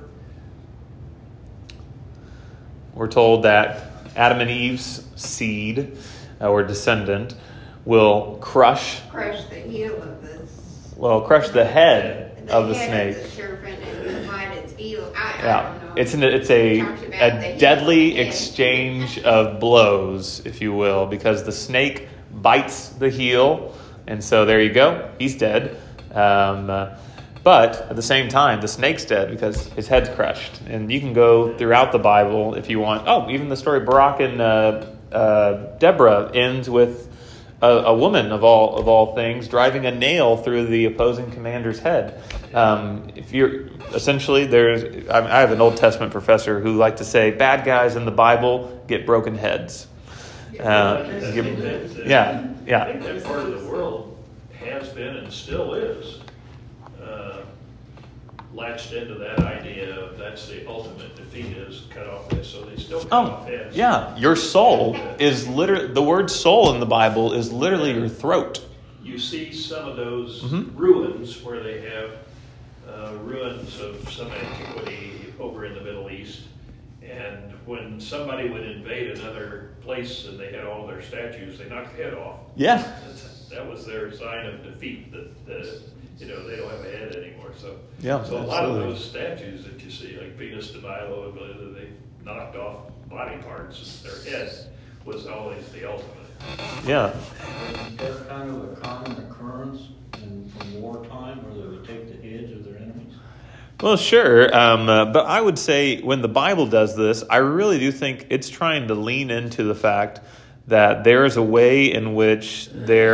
We're told that Adam and Eve's seed, or descendant, will crush the heel of this. Well, crush the head of the head snake. of the serpent and divide its heel. I Yeah, don't know. it's Talks about a the deadly heel. exchange of blows, if you will, because the snake bites the heel, and so there you go, he's dead. But at the same time, the snake's dead because his head's crushed. And you can go throughout the Bible if you want. Oh, even the story of Barak and Deborah ends with a woman of all things driving a nail through the opposing commander's head. If you're essentially, I have an Old Testament professor who liked to say bad guys in the Bible get broken heads. I Yeah. think that part of the world has been and still is latched into that idea of that's the ultimate defeat is cut off heads. So they still cut off heads. Yeah. Your soul is literally, the word soul in the Bible is literally your throat. You see some of those Mhm. ruins where they have ruins of some antiquity over in the Middle East. And when somebody would invade another place and they had all their statues, they knocked the head off. Yeah. That was their sign of defeat, that they don't have a head anymore. So, Yeah, so a lot of absolutely. those statues that you see, like Venus de Milo, they knocked off body parts. Their head was always the ultimate. Yeah. Isn't that kind of a common occurrence from wartime where they would take the heads of their enemies? Well, sure. But I would say when the Bible does this, I really do think it's trying to lean into the fact that there is a way in which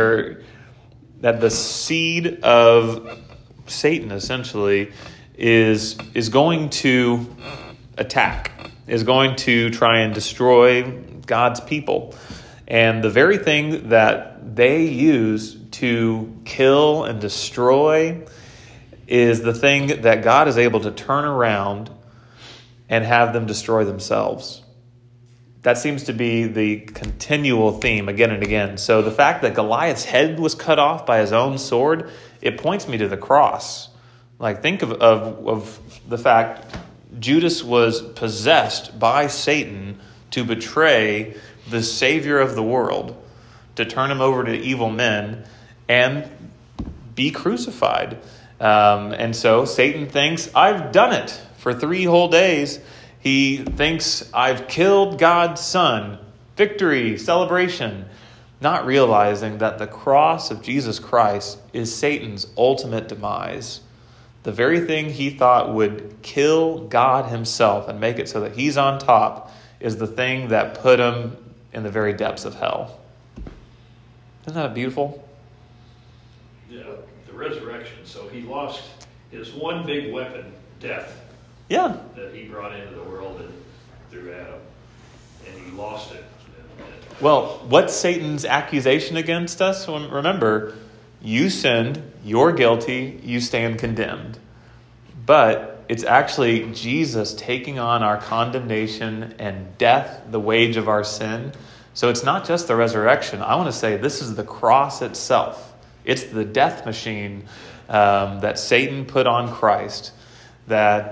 that the seed of Satan essentially is going to attack, is going to try and destroy God's people. And the very thing that they use to kill and destroy is the thing that God is able to turn around and have them destroy themselves. That seems to be the continual theme again and again. So the fact that Goliath's head was cut off by his own sword, it points me to the cross. Like, think of the fact Judas was possessed by Satan to betray the Savior of the world, to turn him over to evil men and be crucified. And so Satan thinks, I've done it for 3 whole days. He thinks, I've killed God's Son. Victory, celebration. Not realizing that the cross of Jesus Christ is Satan's ultimate demise. The very thing he thought would kill God himself and make it so that he's on top is the thing that put him in the very depths of hell. Isn't that beautiful? Yeah, the resurrection. So he lost his one big weapon, death, Yeah. that he brought into the world and through Adam, and he lost it. Well, what's Satan's accusation against us? Well, remember, you sinned, you're guilty, you stand condemned. But it's actually Jesus taking on our condemnation and death, the wage of our sin. So it's not just the resurrection. I want to say this is the cross itself. It's the death machine that Satan put on Christ that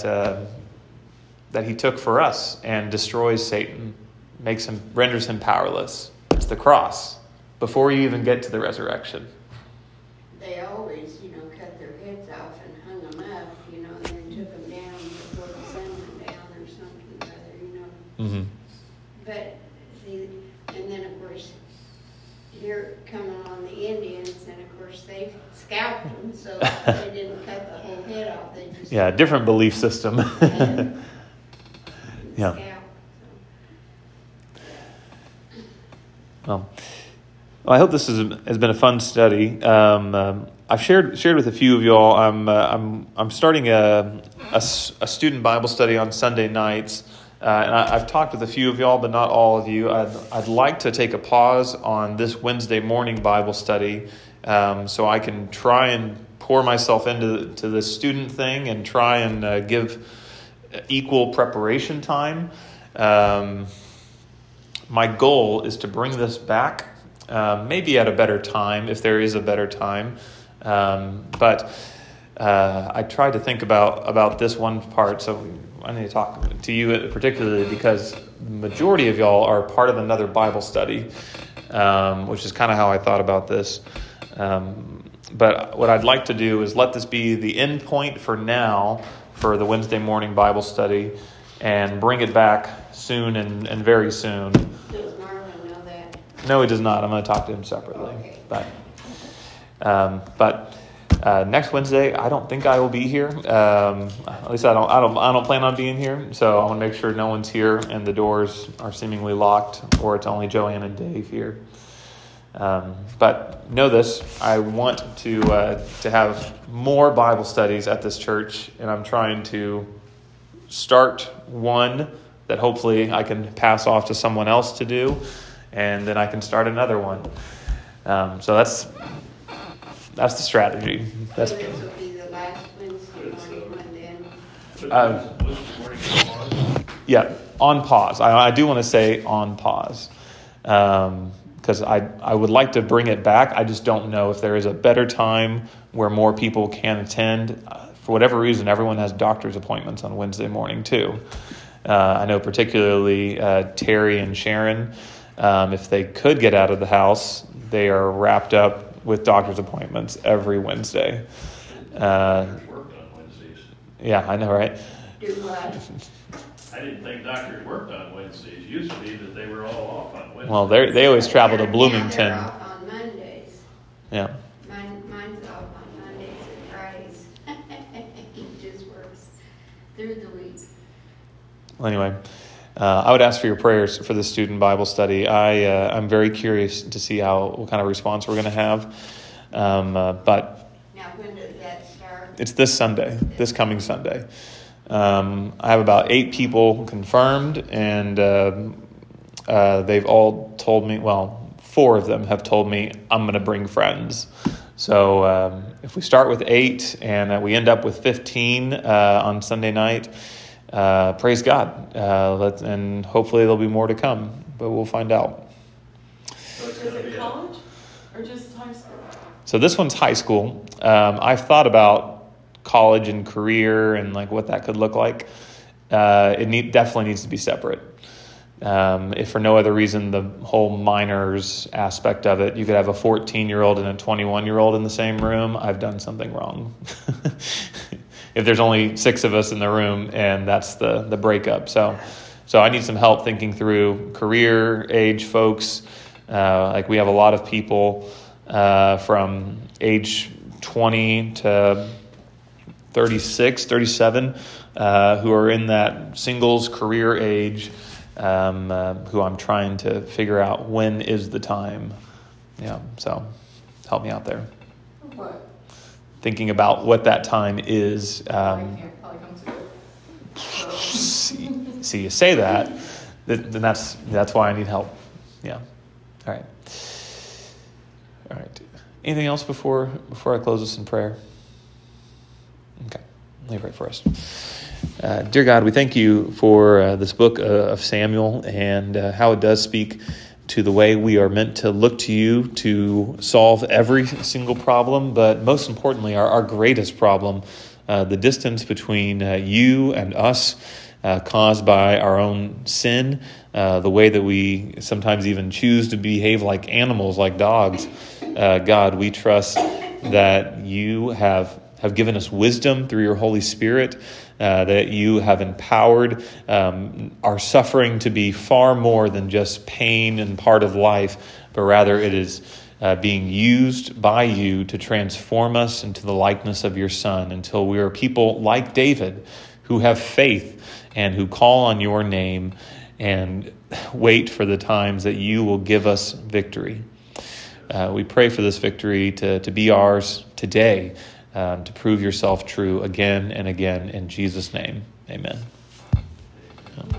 he took for us and destroys Satan, renders him powerless. It's the cross before you even get to the resurrection. They always, cut their heads off and hung them up, and then took them down before the sun went down or something or other, Mm-hmm. But, see, and then of course, here coming on the Indians, and of course they scalped them, so they didn't cut the whole head off. They just Yeah, different belief system. Yeah. scalped. Well, I hope this has been a fun study. I've shared with a few of y'all. I'm starting a student Bible study on Sunday nights, and I've talked with a few of y'all, but not all of you. I'd like to take a pause on this Wednesday morning Bible study, so I can try and pour myself into this student thing and try and give equal preparation time. My goal is to bring this back, maybe at a better time, if there is a better time. But I tried to think about this one part, so I need to talk to you particularly because the majority of y'all are part of another Bible study, which is kind of how I thought about this. But what I'd like to do is let this be the end point for now for the Wednesday morning Bible study, and bring it back soon and very soon. Does Marlon know that? No, he does not. I'm going to talk to him separately. Okay. But next Wednesday, I don't think I will be here. At least I don't plan on being here. So I want to make sure no one's here and the doors are seemingly locked, or it's only Joanne and Dave here. But know this: I want to have more Bible studies at this church, and I'm trying to start one that hopefully I can pass off to someone else to do, and then I can start another one. So that's the strategy. That's So this will be the last Wednesday morning one then? Yeah, on pause. I do want to say on pause, because I would like to bring it back. I just don't know if there is a better time where more people can attend. For whatever reason, everyone has doctor's appointments on Wednesday morning too. I know particularly Terry and Sharon, if they could get out of the house, they are wrapped up with doctor's appointments every Wednesday. Doctors worked on Wednesdays. Yeah, I know, right? Do what? I didn't think doctors worked on Wednesdays. Used to be that they were all off on Wednesdays. Well, they always travel to Now Bloomington. they're off on Mondays. Yeah. Mine's off on Mondays and Fridays. He just works through the week. Well, anyway, I would ask for your prayers for the student Bible study. I'm very curious to see what kind of response we're going to have. But Now, when does that start? it's this coming Sunday. I have about 8 people confirmed, and they've all told me, 4 of them have told me I'm going to bring friends. So if we start with 8 and we end up with 15 on Sunday night, praise God. And hopefully there'll be more to come, but we'll find out. So it's Is gonna it be college or just high school? So this one's high school. I've thought about college and career and like what that could look like. It definitely needs to be separate. If for no other reason, the whole minors aspect of it, you could have a 14-year-old and a 21-year-old in the same room. I've done something wrong. If there's only 6 of us in the room and that's the breakup. So I need some help thinking through career age folks. Like we have a lot of people from age 20 to 36, 37 who are in that singles career age, who I'm trying to figure out when is the time. Yeah, so help me out there. What? Thinking about what that time is. I can't probably come to it. See, you say that, then that's why I need help. Yeah. All right. Anything else before I close this in prayer? Okay. Let me pray for us. Dear God, we thank you for this book of Samuel and how it does speak to the way we are meant to look to you to solve every single problem, but most importantly, our greatest problem, the distance between you and us, caused by our own sin, the way that we sometimes even choose to behave like animals, like dogs. God, we trust that you have given us wisdom through your Holy Spirit, that you have empowered our suffering to be far more than just pain and part of life, but rather it is being used by you to transform us into the likeness of your Son until we are people like David who have faith and who call on your name and wait for the times that you will give us victory. We pray for this victory to be ours today, to prove yourself true again and again. In Jesus' name, amen.